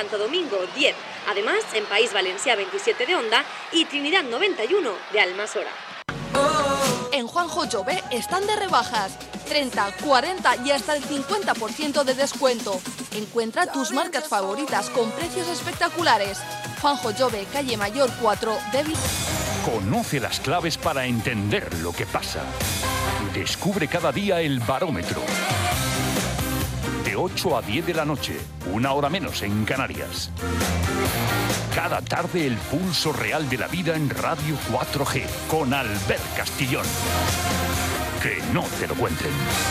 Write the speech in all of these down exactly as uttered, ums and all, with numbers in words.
Santo Domingo diez. Además, en País Valencia veintisiete de Onda y Trinidad noventa y uno de Almasora. En Juanjo Jove están de rebajas. treinta, cuarenta y hasta el cincuenta por ciento de descuento. Encuentra tus marcas favoritas con precios espectaculares. Juanjo Jove, calle Mayor cuatro, de Vic. Conoce las claves para entender lo que pasa. Descubre cada día el barómetro. De ocho a diez de la noche, una hora menos en Canarias. Cada tarde el pulso real de la vida en Radio cuatro G con Albert Castillón. Que no te lo cuenten.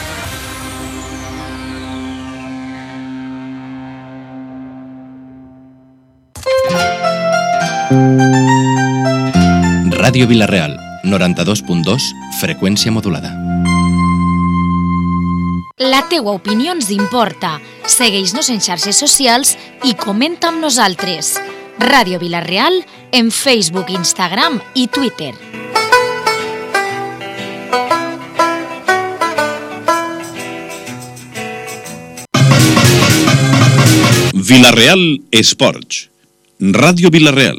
Ràdio Vila-real, noranta-dos punt dos, freqüència modulada. La teua opinió ens importa. Segueix-nos en xarxes socials i comenta amb nosaltres. Ràdio Vila-real en Facebook, Instagram i Twitter. Vila-real Esports. Ràdio Vila-real.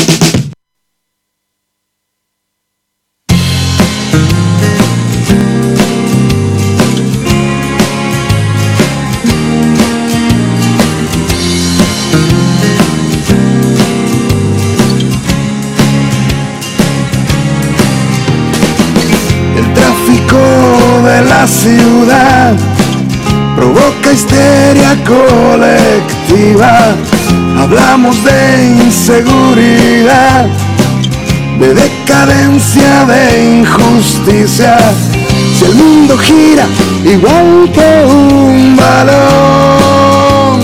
El tráfico de la ciudad provoca histeria colectiva. Hablamos de inseguridad, de decadencia, de injusticia. Si el mundo gira igual que un balón,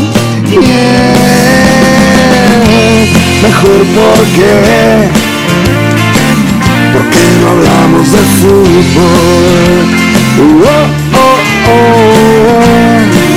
yeah. Mejor porque, porque no hablamos de fútbol. Uh, oh, oh, oh.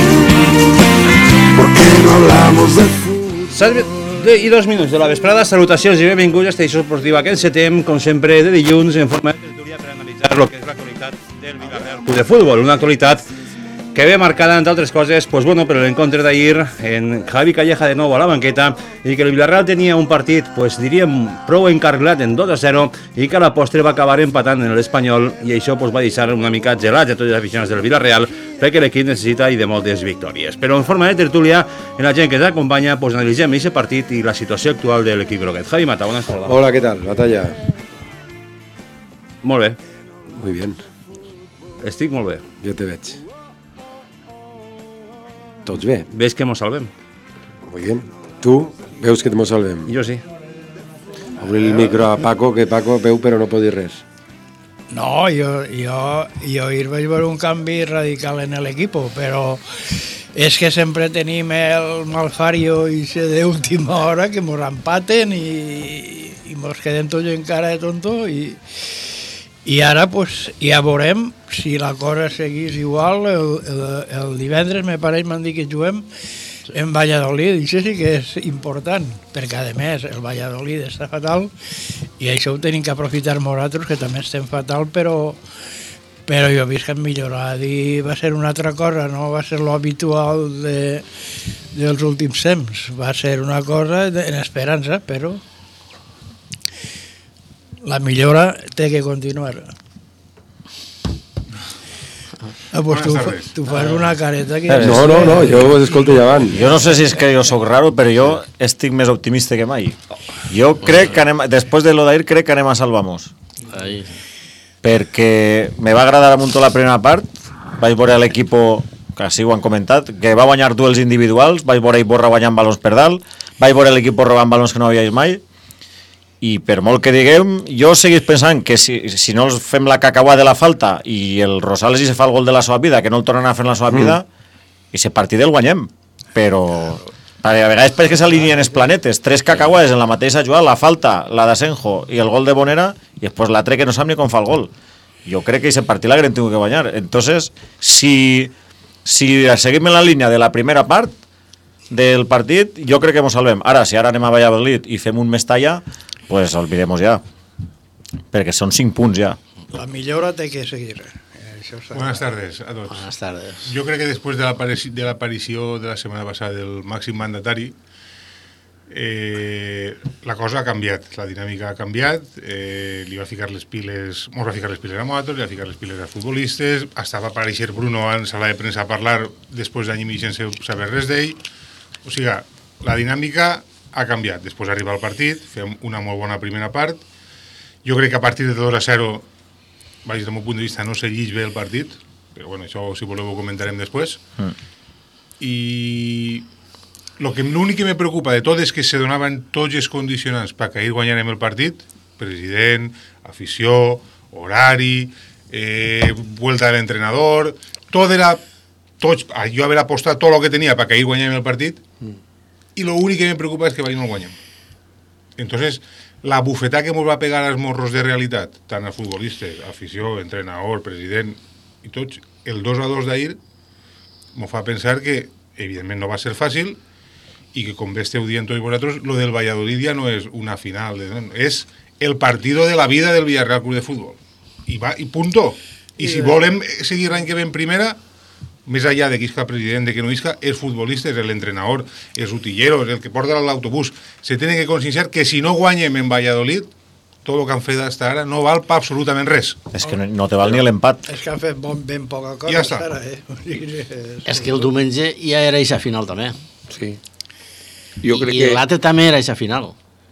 Porque no hablamos de fútbol. set i dos minuts de la vesprada, salutacions i benvinguts a Estació Esportiva que encetem, com sempre, de dilluns en forma de tertúlia per analitzar el que és l'actualitat del Vila-real Club de Futbol, una actualitat que ve marcada, entre altres coses, pues bueno, per l'encontre d'ahir en Javi Calleja de nou a la banqueta i que el Vila-real tenia un partit, pues diríem, prou encarrilat en dos a zero i que a la postre va acabar empatant en l'Espanyol i això pues, va deixar una mica gelats a tots els aficionats del Vila-real perquè l'equip necessita i de moltes victòries. Però en forma de tertúlia, en la gent que ens acompanya, pues analitzem aquest partit i la situació actual de l'equip groguet. Javi Mata, bona tarda. Hola, ¿qué tal? Batalla. Molt bé. Muy bien. Estic molt bé. Jo te veig. Tots bé. Ves que mos salvem. Muy bien. Tu veus que mos salvem. Jo sí. Obri el micro a Paco, que Paco veu però no pot dir res. No, jo, jo, jo hi vaig veure un canvi radical en l'equipo, però és que sempre tenim el malfario i se d'última hora que mos empaten i, i mos quedem tots encara de tonto i, i ara pues, ja veurem si la cosa seguís igual. El, el, el divendres me pareix m'han dit que juguem en Valladolid, i això sí que és important, perquè a més el Valladolid està fatal i això ho tenim que aprofitar nosaltres, que també estem fatal, però, però jo he vist que hem millorat i va ser una altra cosa, no va ser l'habitual de, dels últims temps, va ser una cosa en esperança, però la millora té que continuar. Ah, pues tu, tu fas una careta que... No, no, no, jo us escolto ja abans. Jo no sé si és que jo soc raro, però jo estic més optimista que mai. Jo crec que anem, després de lo d'ahir, crec que anem a salvar-nos. Perquè me va agradar a muntó la primera part, vaig veure l'equip, que així ho han comentat, que va guanyar duels individuals, vaig veure Iborra guanyant balons per dalt, vaig veure l'equip robant balons que no havia vist mai, i per molt que diguem, jo seguís pensant que si, si no els fem la cacauà de la falta i el Rosales hi se fa el gol de la seva vida, que no el tornen a fer en la seva vida, mm. i se partit el guanyem. Però a vegades perquè s'alineen els planetes, tres cacauades en la mateixa jugada, la falta, la d'Asenjo i el gol de Bonera, i després l'altre que no sap ni com fa el gol. Jo crec que aquest partit l'haguem tingut que guanyar. Entonces, si, si seguim en la línia de la primera part del partit, jo crec que ens salvem. Ara, si ara anem a Valladolid i fem un Mestalla, pues olvidemos ya, perquè son cinc punts ya. La millora té que seguir. Buenas tardes a todos. Buenas tardes. Yo creo que después de la, aparici- de la aparición de la semana pasada del máximo mandatari, Eh, la cosa ha canviat, la dinàmica ha canviat, eh, li va ficar les piles, mos va ficar les piles a nosaltres, li va ficar les piles als futbolistes, estava a aparèixer Bruno en sala de premsa a parlar després d'any i mig sense saber res d'ell, o sigui, la dinàmica ha canviat, després arriba el partit, fem una molt bona primera part, jo crec que a partir de dos a zero, vaig del meu punt de vista, no se llig bé el partit, però bueno, això si voleu ho comentarem després, mm. i Lo que l'únic que me preocupa de tot és que se donaven tots els condicionants perquè ahir guanyarem el partit, president, afició, horari, eh, vuelta de l'entrenador, tot era, tots, jo haver apostat tot el que tenia perquè ahir guanyarem el partit, mm. i l'únic que me preocupa és que ahir no el guanyem. Entonces, la bufetada que ens va pegar als morros de realitat, tant els futbolistes, afició, entrenador, president i tots, el dos a dos d'ahir m'ho fa pensar que evidentment no va ser fàcil i que, com bé esteu dient tots vosaltres, lo del Valladolid ja no és una final, de, no, és el partido de la vida del Villarreal Club de Fútbol. I, va, i punto. I si volem seguir l'any que ve en primera, més allà de qui isca president, de que no isca, els futbolistes, l'entrenador, els utilleros, el que porta l'autobús, se tenen que conscienciar que si no guanyem en Valladolid, tot el que han fet fins ara no val per absolutament res. És que no, no te val ni l'empat. És que han fet bon, ben poca cosa. Ja està. Ara, eh? És que el diumenge ja era eixa final també. Sí. Jo crec I que... l'altre també era eixa final.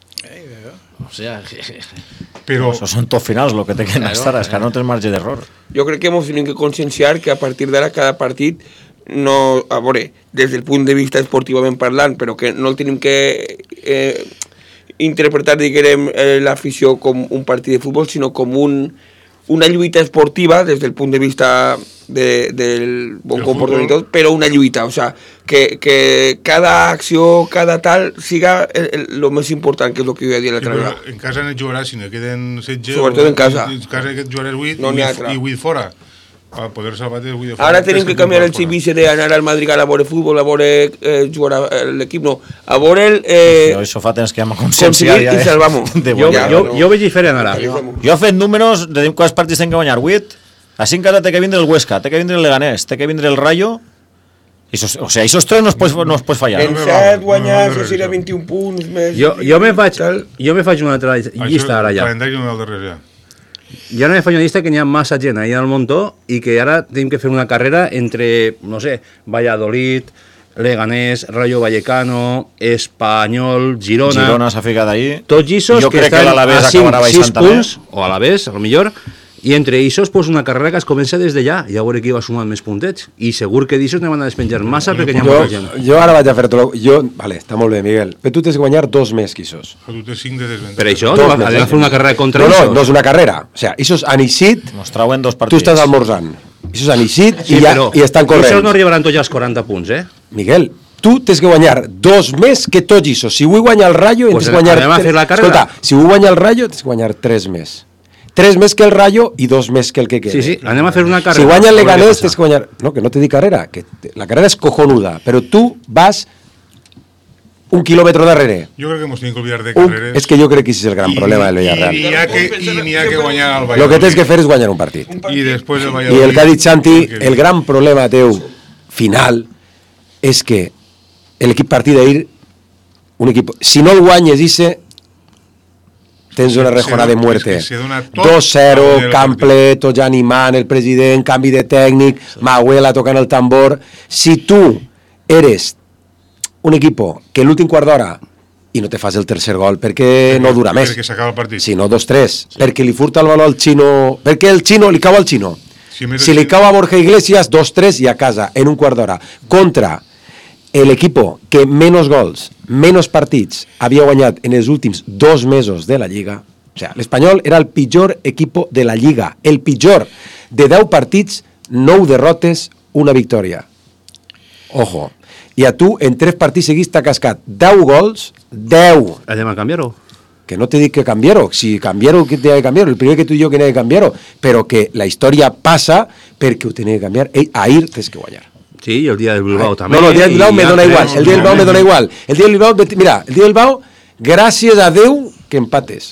O sea... Però... Això són tot finals, el que té que estar, és que no tens marge d'error. Jo crec que hem de que conscienciar que a partir d'ara cada partit no, a veure, des del punt de vista esportivament parlant, però que no el tenim que eh, interpretar, diguem, eh, l'afició com un partit de futbol, sinó com un, una lluita esportiva des del punt de vista de, del bon el comportament i tot, però una lluita, o sea, que, que cada acció, cada tal, siga el més important, que és el que jo havia dit l'altra vegada. En casa no jugarà, si no queden setze... Sobretot en casa. En casa que jugaràs vuit no i vuit fora. A poder salvar-te vuit de fora. Ara tenim que canviar el civice d'anar al Madrigal a veure futbol, a veure eh, jugar l'equip, no. A veure el... Eh, això fa temps que hem conscienciat ja. I salvamos. Jo, jo, jo veig diferent ara. Jo, jo he fet números, de quants partits tenen que guanyar, vuit. A cinc casa té que vindre el Huesca, té que vindre el Leganés, té que vindre el Rayo. Isos, o sea, esos tres no es pots, no es pots fallar. En set guanyar, això seria vint-i-un punts més... Jo, jo, me faig, jo me faig una altra llista ara ja. El calendari no el darrer ja. Ja no me faig una llista que n'hi ha massa gent ahí al muntó i que ara tenim que fer una carrera entre, no sé, Valladolid, Leganés, Rayo Vallecano, Espanyol, Girona... Girona s'ha ficat ahí. Tots isos que estan a cinc sis punts, o a la vez, a lo millor, i entre isos pues, una carrera que es comença des de ja, i a veure qui va sumant més puntets. I segur que d'isos ne van a despenjar massa perquè n'hi ha molta gent. Jo ara vaig a fer tot... Jo, vale, està molt bé, Miguel, però tu tens que guanyar dos més que isos. Tu tens cinc de desventura. Per això, no, has de fer una carrera contra no, isos. No, no és una carrera. O sea, isos han eixit... Nos trauen dos partits. Tu estàs almorzant. Isos han eixit sí, i, ja, però, i estan corrent. Isos no arribaran tots als quaranta punts, eh? Miguel, tu tens que guanyar dos més que tots isos. Si vull guanyar el Rayo, pues tens que guanyar... Anem a fer la carrera. Escolta, si vull guanyar el Rayo, tens que guanyar tres més. Tres més que el Rayo i dos més que el que quede. Sí, sí, anem a fer una carrera. Si guanya el Leganés, tens que guanyar... No, que no te dic carrera, que la carrera és cojonuda, però tu vas un quilòmetre darrere. Jo crec que ens tenim que olvidar de carreres. És que jo crec que és el gran I, problema del Villarreal. I n'hi ha, ha que guanyar el Valladolid. Lo que tens que fer és guanyar un partit. Un partit. I després el Valladolid. I el que ha dit Santi, el gran problema teu final és que l'equip partit d'ahir, un equip... Si no el guanyes, dice... tens una rejona de muerte. dos cero, camp ple, tots animant, el president, canvi de tècnic, Mahuela tocant el tambor. Si tu eres un equip que l'últim quart d'hora i no te fas el tercer gol perquè no dura més. Perquè s'acaba el partit. Si no, dos tres. Sí. Perquè li furta el valor al xino. Perquè el xino li cau al xino. Si, si li cau a Borja Iglesias, dos tres i a casa, en un quart d'hora. Contra l'equip que menys gols, menys partits havia guanyat en els últims dos mesos de la Lliga. O sea, l'Espanyol era el pitjor equip de la Lliga. El pitjor. De deu partits, nou derrotes, una victòria. Ojo. I a tu, en tres partits seguits, t'ha cascat deu gols, deu. Anem a canviar-ho. Que no te dic que canviar-ho. Si canviar-ho, que t'ha de canviar-ho. El primer que tu i jo que n'he de canviar-ho. Però que la història passa perquè ho tenia de canviar. Ei, ahir tens que guanyar. Sí, i el dia del Bilbao també. No, no, el dia del Bilbao me dona igual. El dia del Bilbao me dona igual. El dia del Bilbao, mira, el dia del Bilbao, gràcies a Déu que empates.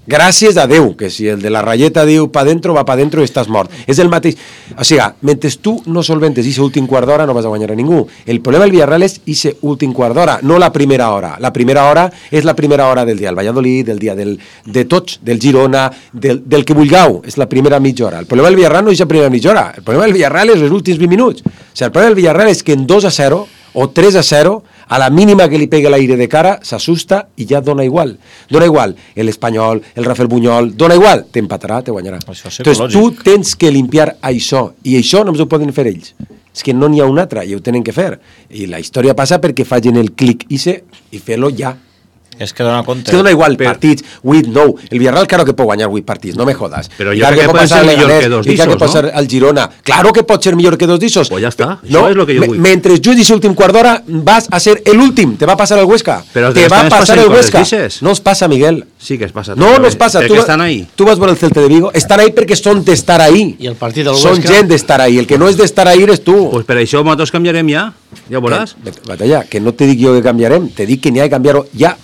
Gràcies a Déu, que si el de la ratlleta diu pa dentro, va pa dentro i estàs mort. És el mateix. O sigui, mentre tu no solventes ixe últim quart d'hora no vas a guanyar a ningú. El problema del Villarreal és ixe últim quart d'hora, no la primera hora. La primera hora és la primera hora del dia del Valladolid, del dia del, de tots, del Girona, del, del que vulgueu. És la primera mitja hora. El problema del Villarreal no és la primera mitja hora. El problema del Villarreal és els últims vint minuts. O sigui, el problema del Villarreal és que en dos a zero o tres a zero, a la mínima que li pega l'aire de cara, s'assusta i ja dona igual. Dona igual l'Espanyol, el Rafael Buñol, dona igual, t'empatarà, te guanyarà. Entonces tu tens que limpiar això, i això només ho poden fer ells. És que no n'hi ha un altre, i ho tenen que fer. I la història passa perquè facin el clic ise i fer-lo ja. És que dona compte. És que dona igual per... partits, vuit, nou. El Villarreal claro que pot guanyar vuit partits, no me jodas. Però jo crec que pot ser millor que dos dissos, que pot ser al Girona. Claro que pot ser millor que dos dissos. Pues ya está, no, això és lo que jo vull. Mentre juguis l'últim quart d'hora vas a ser l'últim, te va passar el Huesca. Però te va passar el Huesca. No es passa, Miguel. Sí que es passa. No, no es passa. Perquè estan ahí. Tu vas veure el Celta de Vigo, estan ahí perquè són d'estar ahí. I el partit del Huesca... Són gent d'estar ahí. El que no és d'estar ahí eres tu. Pues per això nosaltres canviarem ja. Ja ho veuràs. Batalla, que no te dic jo que canviarem, te dic que n'hi ha que canviar-ho ja.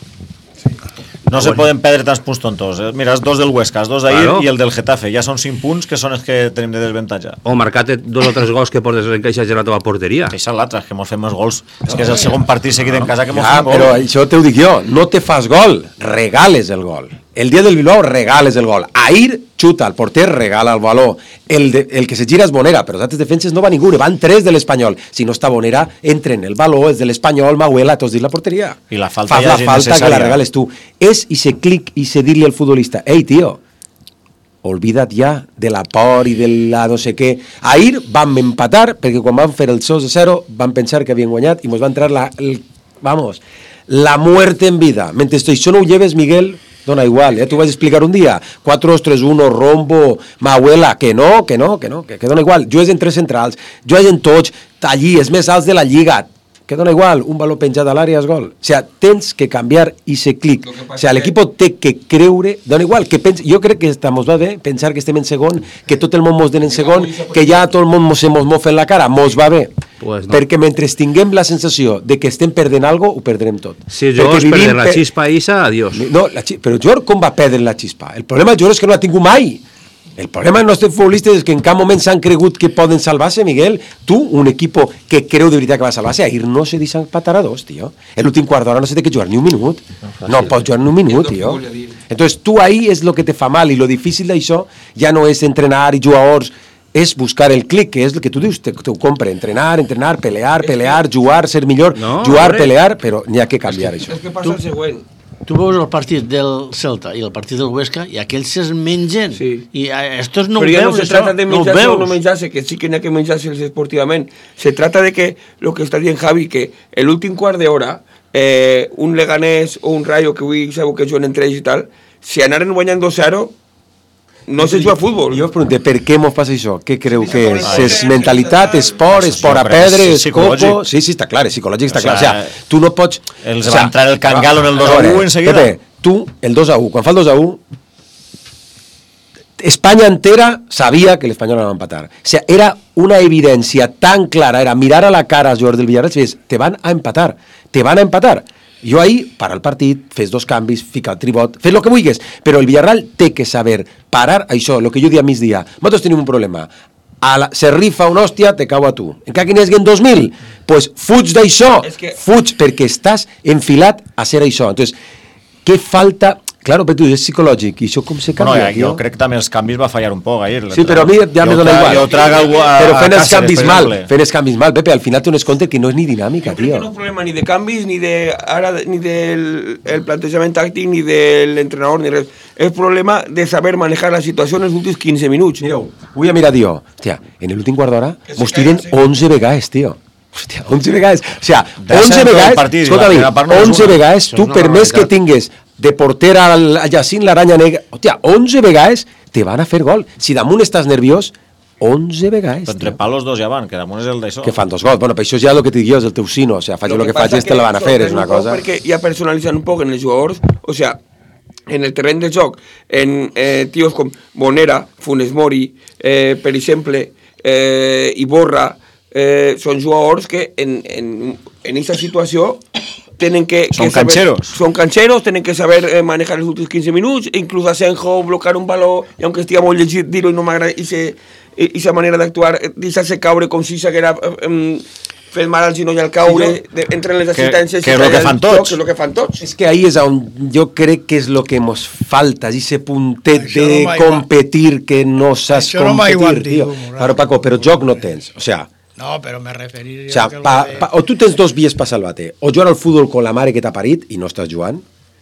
No se poden perdre tants punts tontos. Eh? Mira, els dos del Huesca, els dos d'ahir claro. I el del Getafe. Ja són cinc punts que són els que tenim de desventatge. O marcar-te dos o tres gols que portes encaixats en la teva porteria. Això és l'altre, que mos fem els gols. És que és el segon partit seguit en casa que mos ja, fem gol. Però això t'ho dic jo, no te fas gol, regales el gol. El dia del Bilbao regales el gol. Ahir, xuta, el porter regala el baló. El, de, el que se gira és Bonera, però els altres defenses no va ningú, van tres de l'Espanyol. Si no està Bonera, entren el baló, és de l'Espanyol, Mahuela, tots dit la porteria. I la falta Fas ja la falta que la regales tu. És i se clic i se dir-li al futbolista, ei, tio, olvida't ja de la por i de la no sé què. Ahir vam empatar, perquè quan vam fer el dos a zero van pensar que havien guanyat i ens va entrar la, el, vamos, la muerte en vida. Mentre això no ho lleves, Miguel, dona igual, eh? Tu vas explicar un dia quatre dos tres uno, rombo, Mahuela, que no, que no, que no, que, que dona igual. Jugues en tres centrals, jugues en tots, allí, els més alts de la Lliga, que dona igual, un baló penjat a l'àrea és gol. O sea, tens que canviar i se clic. O sea, l'equip té que creure, dona igual, que pens... jo crec que estamos va bé pensar que estem en segon, que tot el món mos den en segon, que ja tot el món mos, mos mofa en la cara, mos va bé. Pues no. Perquè mentre tinguem la sensació de que estem perdent algo, ho perdrem tot. Si George perdent la xispa Isa, adiós. No, la xispa, però George com va perdre la xispa? El problema de George és que no l'ha tingut mai. El problema dels nostres futbolistes és que en cap moment s'han cregut que poden salvar-se, Miguel. Tu, un equip que creu de veritat que va salvar-se, ahir no se deixen empatar a dos, tio. L'últim quart d'hora no se té que jugar ni un minut. No pots jugar ni un minut, tio. Entonces, tu ahí és lo que te fa mal, i lo difícil d'això ja no és entrenar i jugadors, és buscar el clic, que és el que tu dius, te, te ho compre, entrenar, entrenar, pelear, pelear, jugar, ser millor, no, jugar, hombre. Pelear, però n'hi ha que canviar és que, això. És que passa el següent. Tu veus el partit del Celta i el partit del Huesca i aquells es mengen. Sí. I estos no ho veus, Però ja no se trata de menjar-se no o no menjar-se, que sí que n'hi ha que menjar-se esportivament. Se trata de que, lo que està dient Javi, que l'últim quart d'hora, eh, un Leganés o un Rayo, que avui sabeu que juguen entre ells i tal, si anaren guanyant dos a zero, no se juga a futbol. Jo us pregunto, per què mos passa això? Què creu que és? És mentalitat, esport, esport a pedre, és coco? Sí, sí, està clar, és psicològic, està clar. O sigui, tu no pots... Els va entrar el Cangalo en el dos a u en seguida. Pepe, tu, el dos a u, quan fa el dos a u, Espanya entera sabia que l'Espanyol anava a empatar. O sigui, era una evidència tan clara, era mirar a la cara als jugadors del Villarreal i dir, te van a empatar, te van a empatar. Jo ahir, para el partit, fes dos canvis, fica el tribot, fes el que vulguis, però el Villarreal té que saber parar això, el que jo dia a migdia. Nosaltres tenim un problema. A la, se rifa una hòstia, te cau a tu. Encara que n'hi hagi dos mil, pues fuig d'això, es que... fuig perquè estàs enfilat a ser això. Entonces, què falta... Claro, però tu és psicològic, i això com se canvia? No, jo crec que també els canvis va fallar un poc ahir. Sí, però a mi ja me dona igual. Jo traga algú a, però fent els Cáceres, canvis mal, fent els canvis mal, Pepe, al final t'ho compte que no és ni dinàmica, tio. Jo crec que no és problema ni de canvis, ni, de, ara, ni del el plantejament tàctic, ni del entrenador, ni res. És problema de saber manejar la situació en els últims quinze minuts. Mireu, vull a mirar, tio, hòstia, en l'últim quart d'hora mos tiren onze vegades, tio. Hòstia, onze vegades, o sigui, onze vegades, escolta-me, onze vegades, tu per més que tingues de porter al Jacint l'Aranya Negra, hòstia, onze vegades te van a fer gol. Si damunt estàs nerviós, onze vegades. Però entre palos dos ja van, que damunt és el d'això. Que fan dos gols. Bueno, per això ja el que t'hi dic jo és el teu sino, o sigui, faig el que faig és te la van a fer, és una cosa. Perquè ja personalitzen un poc en els jugadors, o sigui, en el terreny de joc, en eh, tios com Bonera, Funes Mori, eh, per exemple, eh, Iborra, eh, són jugadors que en, en, en esa situació tienen que, son que saber, cancheros. Son cancheros, tienen que saber eh, manejar los últimos quince minutos, incluso Asenjo bloquear un balón, y aunque estigui molt llegit dir-ho i no m'agrada esa manera d'actuar, deixar-se caure com si s'haguera eh, fet mal al genoll al caure, sí, jo, de, entre les assistències... Que, que és el que fan tots. Que és el que fan tots. És que ahí és on jo crec que és el que ens falta, ese puntet això de no competir que no saps això competir, no tio. Però Paco, però joc no tens, o sea... No, però me referiria... O sea, pa, pa, o tu tens dos vies per salvar-te, o jugar al futbol con la mare que t'ha parit i no estàs jugant,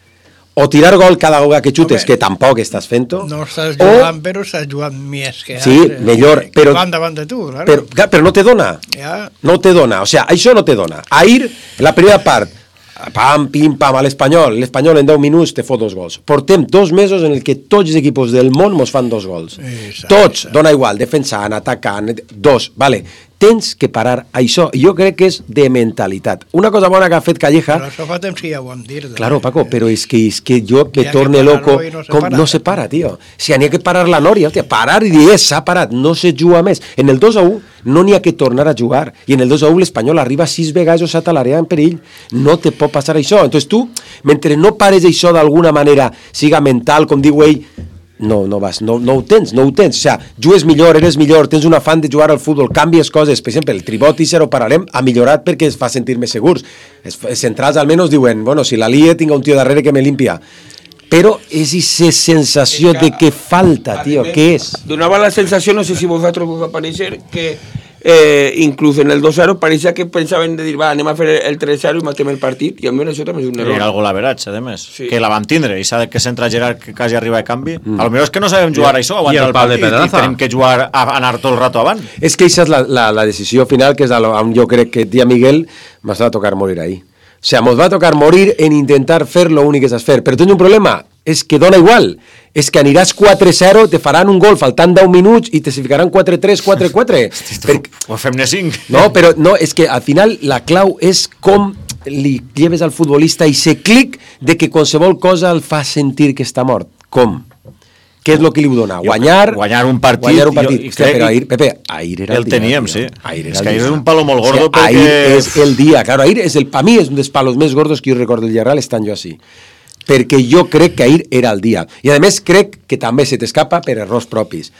o tirar gol cada vegada que xutes, Home, que tampoc estàs fent-ho. No estàs jugant, o... però estàs jugant més que sí, altres. Sí, millor, però... Van davant de tu, claro. Però, però no te dona. Ja. No te dona, o sea, això no te dona. Ahir, en la primera part, pam, pim, pam, a l'Espanyol, l'Espanyol en deu minuts te fot dos gols. Portem dos mesos en el que tots els equipos del món mos fan dos gols. Exacte. Tots, dona igual, defensant, atacant, dos, vale. Tens que parar això, i jo crec que és de mentalitat. Una cosa bona que ha fet Calleja... Però això fa temps que ja ho hem dit. Claro, Paco, però és que, és que jo me torne loco... No se, com, para. no se para, tio. Si n'hi ha que parar la nòria, hòstia, parar i dir, s'ha parat, no se juga més. En el dos a u no n'hi ha que tornar a jugar, i en el dos a u l'Espanyol arriba sis vegades o s'ha l'àrea en perill. No te pot passar això. Entonces tu, mentre no pares això d'alguna manera, siga mental, com diu ell, no, no vas, no, no ho tens, no ho tens. O sea, jugues millor, eres millor, tens un afany de jugar al futbol, canvies coses. Per exemple, el tribot i ho pararem, ha millorat perquè es fa sentir més segurs. Els centrals almenys diuen, bueno, si la lie tinc un tio darrere que me limpia. Però és aquesta sensació de que falta, tio, què és? Donava la sensació, no sé si vosaltres vos va aparèixer, que eh, inclús en el dos a zero pareixia que pensaven de dir, va, anem a fer el tres a zero i matem el partit, i a mi això també és un error. Era algo l'averatge, a més, sí. Que la vam tindre, i s'ha que s'entra Gerard que quasi arriba de canvi. Mm. A lo millor és que no sabem jugar a això, aguantar el, el partit, i tenim que jugar a anar tot el rato avant. És que aquesta és la, la, la decisió final, que és on jo crec que dia Miguel m'ha de tocar morir ahí. O sea, mos va a tocar morir en intentar fer lo únic que saps fer. Però tens un problema, és que dona igual. És que aniràs quatre zero, te faran un gol faltant deu minuts i te ficaran quatre tres, quatre quatre. Perquè... Ho fem-ne cinc. No, però no, és que al final la clau és com li lleves al futbolista i se clic de que qualsevol cosa el fa sentir que està mort. Com? Què és el que li dona? Guanyar... Guanyar un partit. Guanyar un partit. Jo, Hòstia, però ahir, Pepe, ahir era el, el dia. El teníem, tio. sí. Ahir és que ahir és un palo molt gordo, o sea, perquè... Ahir és el dia. Claro, ahir és el... A mi és un dels palos més gordos que jo recordo del Villarreal, estan jo així. Perquè jo crec que ahir era el dia. I a més crec que també se t'escapa per errors propis.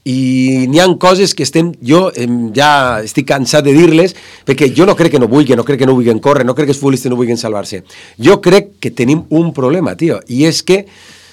I n'hi ha coses que estem... Jo ja estic cansat de dir-les, perquè jo no crec que no vulguin, no crec que no vulguin córrer, no crec que els futbolistes no vulguin salvar-se. Jo crec que tenim un problema, tio, i és que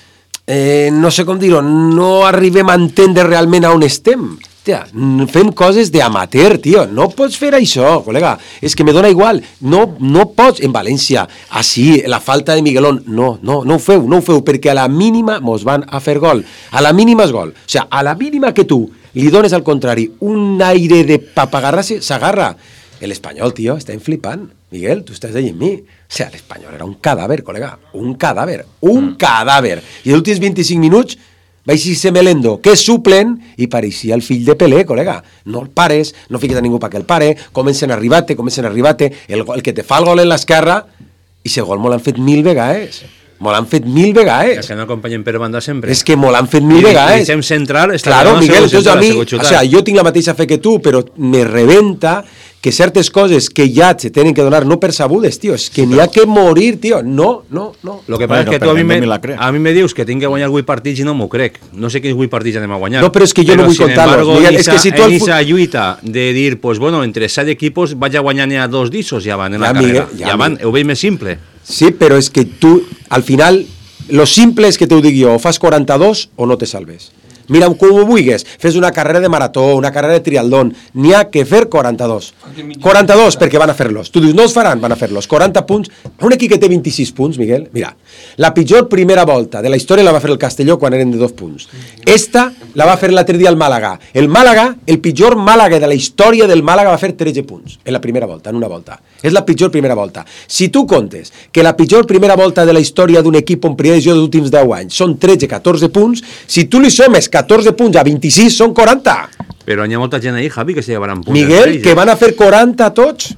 Eh, no sé com dir-ho, no arribem a entendre realment a on estem. Tia, fem coses d'amateur, tio. No pots fer això, col·lega. És que me dona igual. No, no pots. En València, així, la falta de Miguelón. No, no, no ho feu, no ho feu, perquè a la mínima mos van a fer gol. A la mínima és gol. O sigui, a la mínima que tu li dones al contrari un aire de papagarra-se, s'agarra. L'Espanyol, tio, estem flipant. Miguel, tu estàs dient mi. O sigui, l'Espanyol era un cadàver, col·lega. Un cadàver. Un mm. cadàver. I els últims vint-i-cinc minuts vaig ser Melendo, que suplen, i pareixia el fill de Pelé, col·lega. No el pares, no fiques a ningú perquè el pare, comencen a arribar-te, comencen a arribar-te, el, el que te fa el gol en l'esquerra, i ese gol me l'han fet mil vegades. Me l'han fet mil vegades. És que no acompanyen per banda sempre. És que me l'han fet mil vegades. I deixem central... Claro, Miguel, entonces a mi, o sea, jo tinc la mateixa fe que tu, però me rebenta que certes coses que ja se tenen que donar no per sabudes, tio, és que n'hi ha que morir, tio, no, no, no. Lo que passa és que tu a mi, me, a mi me dius que tinc que guanyar vuit partits i no m'ho crec. No sé quins vuit partits anem a guanyar. No, però és que jo no vull contar-los. És que si tu... En esa lluita de dir, pues bueno, entre set equipos vaig a guanyar n'hi ha dos d'issos, ja van en la carrera. Ja van, ho veig més simple. Sí, però és que tu, al final, lo simple és que t'ho dic jo, o fas quaranta-dos o no te salves. Mira, com ho vulguis, fes una carrera de marató, una carrera de triatlón, n'hi ha que fer quaranta-dos. quaranta-dos perquè van a fer-los. Tu dius, no els faran, van a fer-los. quaranta punts. Un equip que té vint-i-sis punts, Miguel, mira, la pitjor primera volta de la història la va fer el Castelló quan eren de dos punts. Esta la va fer l'altre dia el Màlaga. El Màlaga, el pitjor Màlaga de la història del Màlaga va fer tretze punts en la primera volta, en una volta. És la pitjor primera volta. Si tu comptes que la pitjor primera volta de la història d'un equip en primera divisió dels últims deu anys són tretze catorze punts, si tu li sumes catorze punts a vint-i-sis són quaranta. Però hi ha molta gent ahí, Javi, que se llevaran punts. Miguel, que van a fer quaranta tots.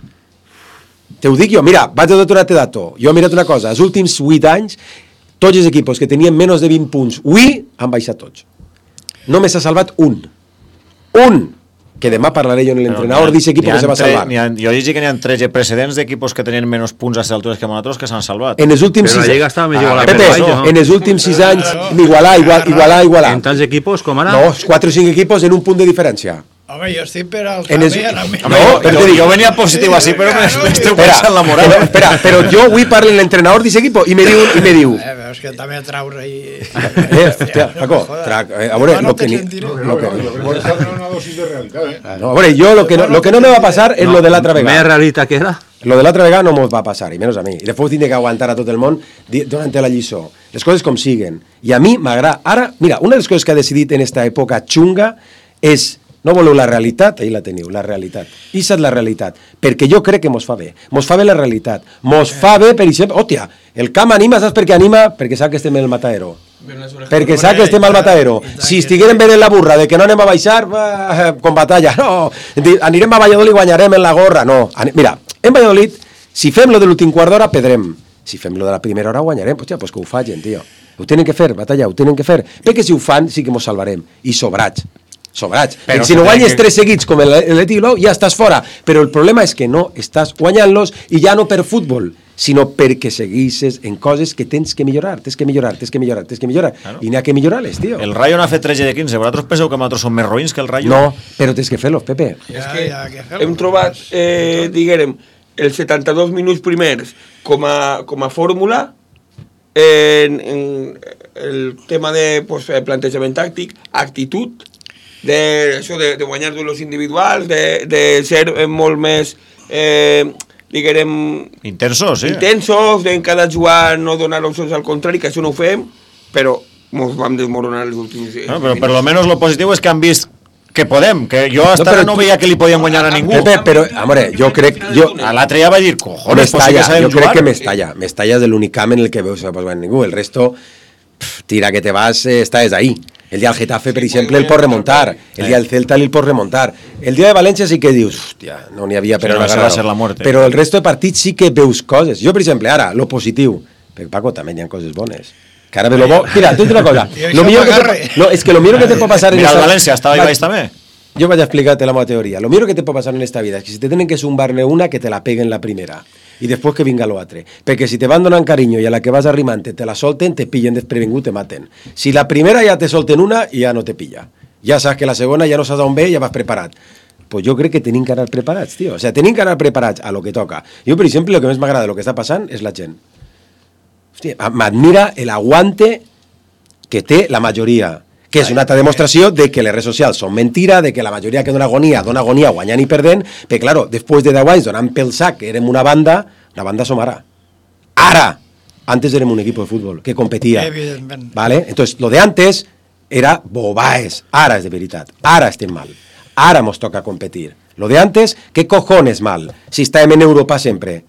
Te ho dic jo, mira, vaig a donar-te dato. Jo he mirat una cosa, els últims vuit anys, tots els equipos que tenien menys de vint punts, avui han baixat tots. Només s'ha salvat un. Un. que demà parlaré jo amb l'entrenador d'aquest equip que se va salvar. Jo dic que n'hi ha tretze precedents d'equipos que tenien menys punts a les altures que nosaltres que s'han salvat. En els últims Però sis la Lliga estava millor. ah, Pepe, en els últims sis anys igualar, igualar, igualar, igualar. En tants equipos com ara? No, quatre o cinc equipos en un punt de diferència. Home, jo estic per al En canvi es- ara mismo. No, però te dic, Jo venia positiu així, però m'esteu Espera, pensant la moral. però, espera, però jo avui parlo amb l'entrenador d'aquest equip i me diu, i me diu Eh, veus que també traure i... eh, hòstia, Paco, tra, eh, a veure, lo que ni, lo que, Una dosis de realidad, ¿eh? no, a veure, jo lo que no, lo que no me va passar és lo de l'altra vegada. Més realitat que era? Lo de l'altra vegada no mos va passar, i menys a mi. I després tindré que aguantar a tot el món di- donant la lliçó. Les coses com siguen. I a mi m'agrada... Ara, mira, una de les coses que ha decidit en esta època xunga és no voleu la realitat, ahí la teniu, la realitat. Issa és la realitat, perquè jo crec que mos fa bé. Mos fa bé la realitat. Mos fa bé, per exemple, hòstia, el camp anima, saps per què anima? Perquè sap que estem en el matadero. Perquè sap que estem al matadero. Si estiguérem venent la burra de que no anem a baixar, va, con batalla, no, di- anirem a Valladolid i guanyarem en la gorra, no. Ani- Mira, en Valladolid, si fem lo de l'últim quart d'hora, pedrem. Si fem lo de la primera hora, guanyarem. Hòstia, pues que ho facin, tio. Ho tenen que fer, batalla, ho tenen que fer. Perquè si ho fan, sí que mos salvarem. I sobrats. Sobrats. Però Però si no se guanyes tenen que- tres seguits com l'Atlètic Bilbao, ja estàs fora. Però el problema és que no estàs guanyant-los i ja no per futbol, sinó perquè seguisses en coses que tens que millorar, tens que millorar, tens que millorar, tens que millorar. Claro. I n'hi ha que millorar-les, tio. El Rayo n'ha fet tretze de quinze. Vosaltres penseu que nosaltres som més roïns que el Rayo? No, però tens que fer-los, Pepe. És que hem trobat, eh, diguérem, els setanta-dos minuts primers com a, com a fórmula en, en el tema de pues, eh, plantejament tàctic, actitud, de, això, de, de guanyar duelos individuals, de, de ser eh, molt més, eh, diguérem, Intensos, sí. intensos, de en cada jugar no donar opcions al contrari, que això no ho fem, però ens vam desmoronar els últims... eh, No, però per minuts. lo menos lo positiu és que han vist que podem, que jo hasta ara no veia que li podien guanyar a ningú. Pepe, però, amore, jo crec... Jo, a l'altre ja va dir, cojones, pues sí que Mestalla, sabem jo crec jugar. que Mestalla. Mestalla és l'únic camp en el que veus que no pots guanyar ningú. El resto, pff, tira que te vas, eh, estàs ahí. El día del Getafe, per exemple, el pot remontar. El día del Celta el pot remontar. El dia de València sí que dius, hòstia, no n'hi havia per Sí, no, esa va ser la muerte. Però el resto de partits sí que veus coses. Jo, per exemple, ara, lo positiu. Però, Paco, també hi ha coses bones. Que ara ve lo bo... Mira, t'ho dic una cosa. I això Lo millor que m'agarre. te, no, és que lo millor que te pot passar en Mira, el esta- València estava ahí Va- baix també. Jo vaig a explicarte la meva teoria. Lo millor que te pot passar en esta vida és que si te tenen que zumbar-ne una, que te la peguen la primera. I després que vinga l'altre. Perquè si te van donant carinyo i a la que vas arrimant te la solten, te pillen desprevingut, te maten. Si la primera ja te solten una, ja no te pilla. Ja saps que la segona ja no saps on ve, ja vas preparat. Pues jo crec que tenim que anar preparats, tio. O sea, tenim que anar preparats a lo que toca. Jo, per exemple, el que més m'agrada de lo que està passant és la gent. Hòstia, m'admira l'aguante que té la majoria, que és una altra demostració de que les redes socials són mentira, de que la majoria que dona agonia, dona agonia guanyant i perdent, perquè, claro, després de deu anys donant pel sac, que érem una banda, una banda som ara. Ara! Antes érem un equip de futbol que competia. Evidentment. ¿Vale? Entonces, lo de antes era bobaes. Ara és de veritat. Ara estem mal. Ara mos toca competir. Lo de antes, ¿qué cojones mal? Si estàvem en Europa sempre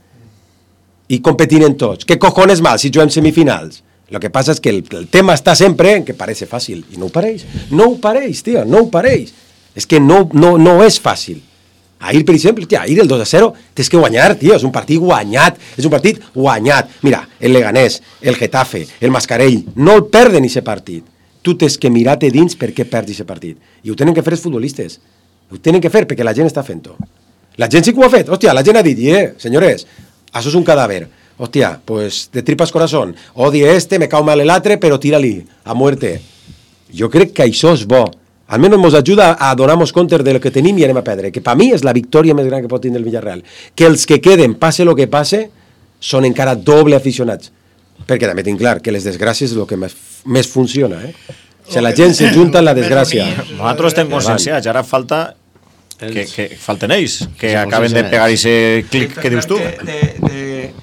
i competint en tots. ¿Qué cojones mal si juguem semifinals? Lo que pasa es que el, el tema está siempre en que parece fácil. Y no ho pareix. No ho pareix, tio. No ho pareix. És que no, no, no és fàcil. Ahir, per exemple, tia, ahir el dos a zero tens que guanyar, tio. És un partit guanyat. És un partit guanyat. Mira, el Leganés, el Getafe, el Mascarell, no el perden aquest partit. Tu tens que mirar-te dins per què perds aquest partit. I ho tenen que fer els futbolistes. Ho tenen que fer perquè la gent està fent-ho. La gent sí que ho ha fet. Hòstia, la gent ha dit, eh, senyores, això és un cadàver. Hostia, pues de tripas corazón. Odie este, me cau mal el altre, però tira-li a muerte. Jo crec que això és bo. Almenys ens ajuda a donar-nos compte de lo que tenim i anem a perdre. Que per mi és la victòria més gran que pot tenir el Villarreal. Que els que queden, passe el que passe, són encara doble aficionats. Perquè també tinc clar que les desgràcies és el que més, més funciona. Eh? O sigui, la gent se junta en la desgràcia. Nosaltres estem conscienciats, ara falta que, que falten ells, que acaben de pegar ese clic que dius tu. De, de,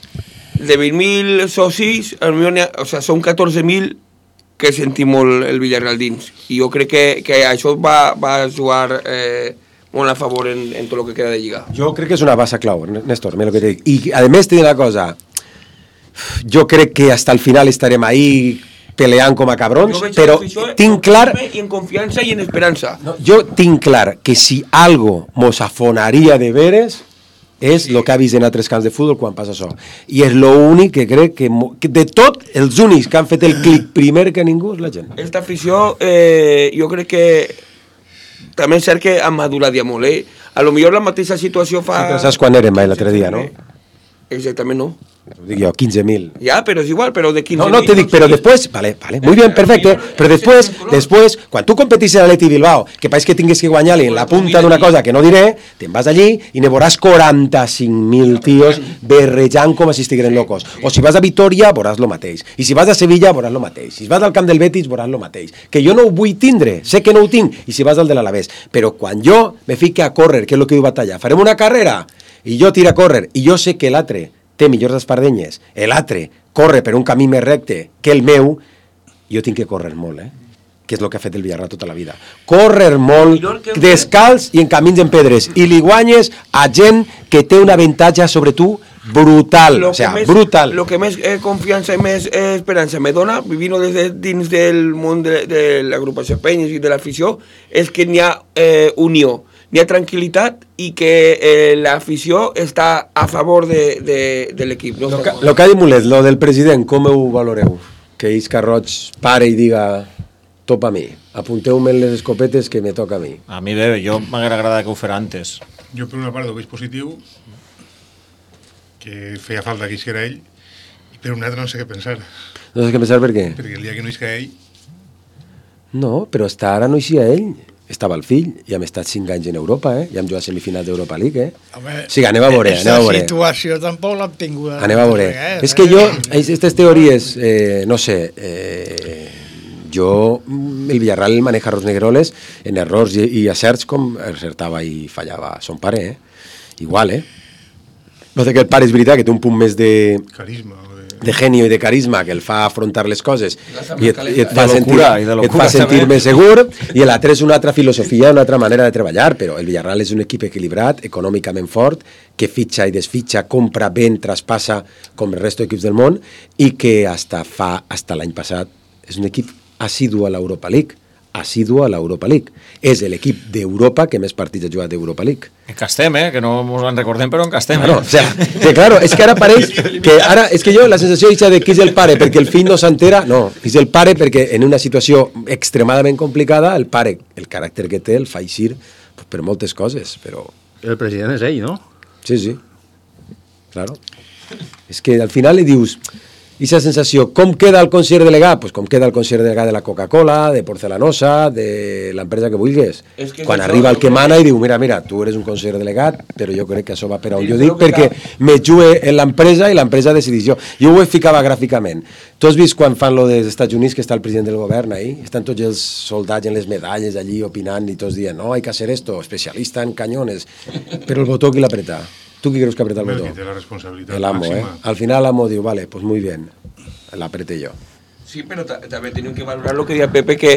de vint mil socis, el meu, o sea, són catorze mil que sentim molt el Villarreal dins. I jo crec que, que això va, va jugar eh, molt a favor en, en tot el que queda de Lliga. Jo crec que és una base clau, Néstor, mira lo que te dic. I a més te dic una cosa, jo crec que hasta el final estarem ahí peleant com a cabrons, però tinc clar... I en confiança i en esperança. No, jo tinc clar que si algo mos afonaria de veres és el que ha vist en altres camps de futbol quan passa això. I és l'únic que crec que, que de tot, els únics que han fet el clic primer que ningú és la gent. Esta afició, eh, jo crec que també és cert que ha madurat ja molt, eh? A lo millor la mateixa situació fa... Sí, però saps quan érem, mai, l'altre dia, no? Exactament no. Ho dic jo, quinze mil. Ya, pero es igual, pero de quince No, mil... no, te digo, pero después, vale, vale, muy bien, perfecto, pero después, después, quan tu competís en l'Atleti Bilbao, que pareix que tingues que guanyar-li en la punta d'una cosa que no diré, te'n vas allí i ne veuràs quaranta-cinc mil tios berrejant com si estigueren locos. O si vas a Vitoria, veuràs lo mateix. I si vas a Sevilla, veuràs lo mateix. Si vas al camp del Betis, veuràs lo mateix. Que jo no ho vull tindre, sé que no ho tinc, i si vas al de l'Alavés. Però quan jo me fique a córrer, que és el que diu Batalla, farem una carrera, i jo tiro a córrer, i jo sé que l'altre té millors espardenyes, l'altre corre per un camí més recte que el meu, jo tinc que córrer molt, eh? Que és el que ha fet el Villarreal tota la vida. Córrer molt, descalç i en camins en pedres, i li guanyes a gent que té un avantatge sobre tu brutal, o sea, més, brutal. Lo que més eh, confiança i més eh, esperança me dona, vivint des de dins del món de, de l'agrupació Penyes i de l'afició, és que n'hi ha eh, unió, n'hi ha tranquil·litat i que eh, l'afició està a favor de, de, de l'equip. No? Lo, que, lo que ha dit Mulet, lo del president, com ho valoreu? Que Isca Roig pare i diga topa a mi, apunteu-me les escopetes que me toca a mi. A mi bé, jo m'haguera agradat que ho fera antes. Jo per una part ho veig positiu, que feia falta que isquera ell, i per una altra no sé què pensar. No sé què pensar per què? Perquè el dia que no isca ell... No, però hasta ara no eixia ell. Estava el fill, i hem estat cinc anys en Europa, eh? I hem jugat semifinals d'Europa League, eh? Home, sí, anem a veure, anem a veure. Aquesta situació tampoc l'hem tingut. Anem a veure. Res, és que jo, aquestes teories, eh, no sé, eh, jo, el Villarreal maneja Ros Negroles en errors i, i acerts com acertava i fallava son pare, eh? Igual, eh? No sé que el pare és veritat que té un punt més de... Carisma. de genio i de carisma que el fa afrontar les coses i et, i et fa de sentir, locura, i de et fa sentir més segur, i l'altre és una altra filosofia, una altra manera de treballar, però el Villarreal és un equip equilibrat, econòmicament fort, que fitxa i desfitxa, compra, ven, traspassa com el resto d'equips del món, i que hasta fa, hasta l'any passat és un equip assidu a l'Europa League, assidu a l'Europa League. És l'equip d'Europa que més partits ha jugat d'Europa League. En castem, eh? Que no ens en recordem, però en castem. Claro, o sea, que claro, és que ara pareix que ara, és que jo la sensació és de qui és el pare perquè el fill no s'entera, no, és el pare perquè en una situació extremadament complicada el pare, el caràcter que té el fa eixir per moltes coses, però... El president és ell, no? Sí, sí, claro. És que al final li dius... I aquesta sensació, com queda el conseller delegat? Pues com queda el conseller delegat de la Coca-Cola, de Porcelanosa, de l'empresa que vulguis. Es que Quan arriba el que mana i diu, mira, mira, tu eres un conseller delegat, però jo crec que això va per on jo dic, perquè me jugue en l'empresa i l'empresa decideix jo. Jo ho ficava gràficament. Tu has vist quan fan lo dels Estats Units, que està el president del govern ahí? Estan tots els soldats en les medalles allí opinant i tots dient, no, hay que hacer esto, especialista en cañones. Però el botó qui l'apreta? ¿Tú qué crees que aprieta el botón? El que té la responsabilitat el amo, máxima. ¿eh? Al final el amo diu, vale, pues muy bien, la apreté yo. Sí, pero también tenemos que valorar lo que decía Pepe, que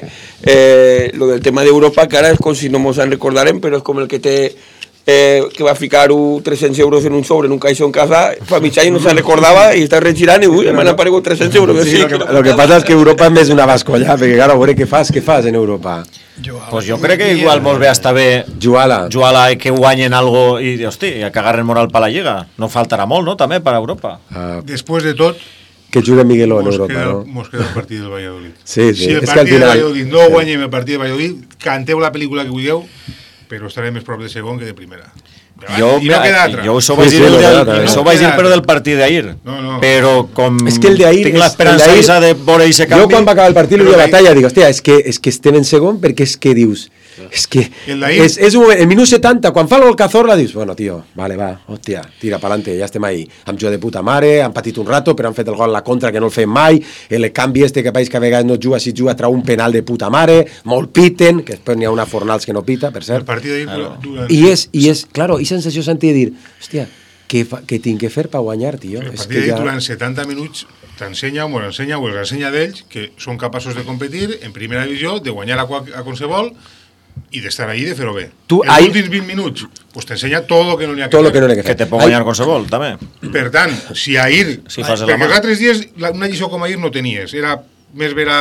eh, lo del tema de Europa, que ahora es como si no nos recordaren, pero es como el que te eh, que va a ficar uh, tres-cents euros en un sobre, en un caixó en casa, fa mig any no se'n recordava i està regirant i ui, m'han aparegut tres-cents euros. Sí, lo, que, lo que pasa es que Europa és més una vascolla, perquè claro, a veure què fas, què fas en Europa? Pues jo crec que igual molt bé està bé Juala. Juala i que guanyen algo i, hosti, que agarren moral per la Lliga. No faltarà molt, no?, també per a Europa. Uh, Després de tot, que jugue Migueló en mos Europa, queda, no? Mos queda el partit del Valladolid. Sí, sí. Si el és partit que al final... del Valladolid no guanyem el partit del Valladolid, canteu la pel·lícula que vulgueu, però estarem més prop de segon que de primera. Jo, I no queda altra. jo això ho vaig dir, sí, sí, del, del, això no vaig dir però del partit d'ahir. No, no. Però com és que el d'ahir, tinc l'esperança de veure i se canvi... Jo quan va acabar el partit, li dic a Batalla, dic, hòstia, és que, és que estem en segon perquè és que dius... És que és, és un moment, el minut setanta, quan fa el Cazorla, dius, bueno, tio, vale, va, hòstia, tira pa'lante, ja estem ahí. Hem jugat de puta mare, han patit un rato, però han fet el gol a la contra, que no el fem mai, el canvi este que país que a vegades no juga, si juga trau un penal de puta mare, molt piten, que després n'hi ha una Fornals que no pita, per cert. El partit d'ahir... Claro. Durant... I és, i és, claro, i sensació sentir de dir, hòstia, què, fa, què tinc que fer per guanyar, tio? El és partit que d'ahir ja... durant setanta minuts t'ensenya, o l'ensenya, o l'ensenya d'ells, que són capaços de competir en primera divisió, de guanyar a, a qualsevol, i d'estar ahí de fer-ho bé. Tu, en els últims vint minuts pues t'ensenya tot el que no n'hi ha que tot fer. Lo que, no ha que, que te pot guanyar qualsevol, també. Per tant, si ahir... Si fas perquè els altres dies una lliçó com ahir no tenies. Era més vera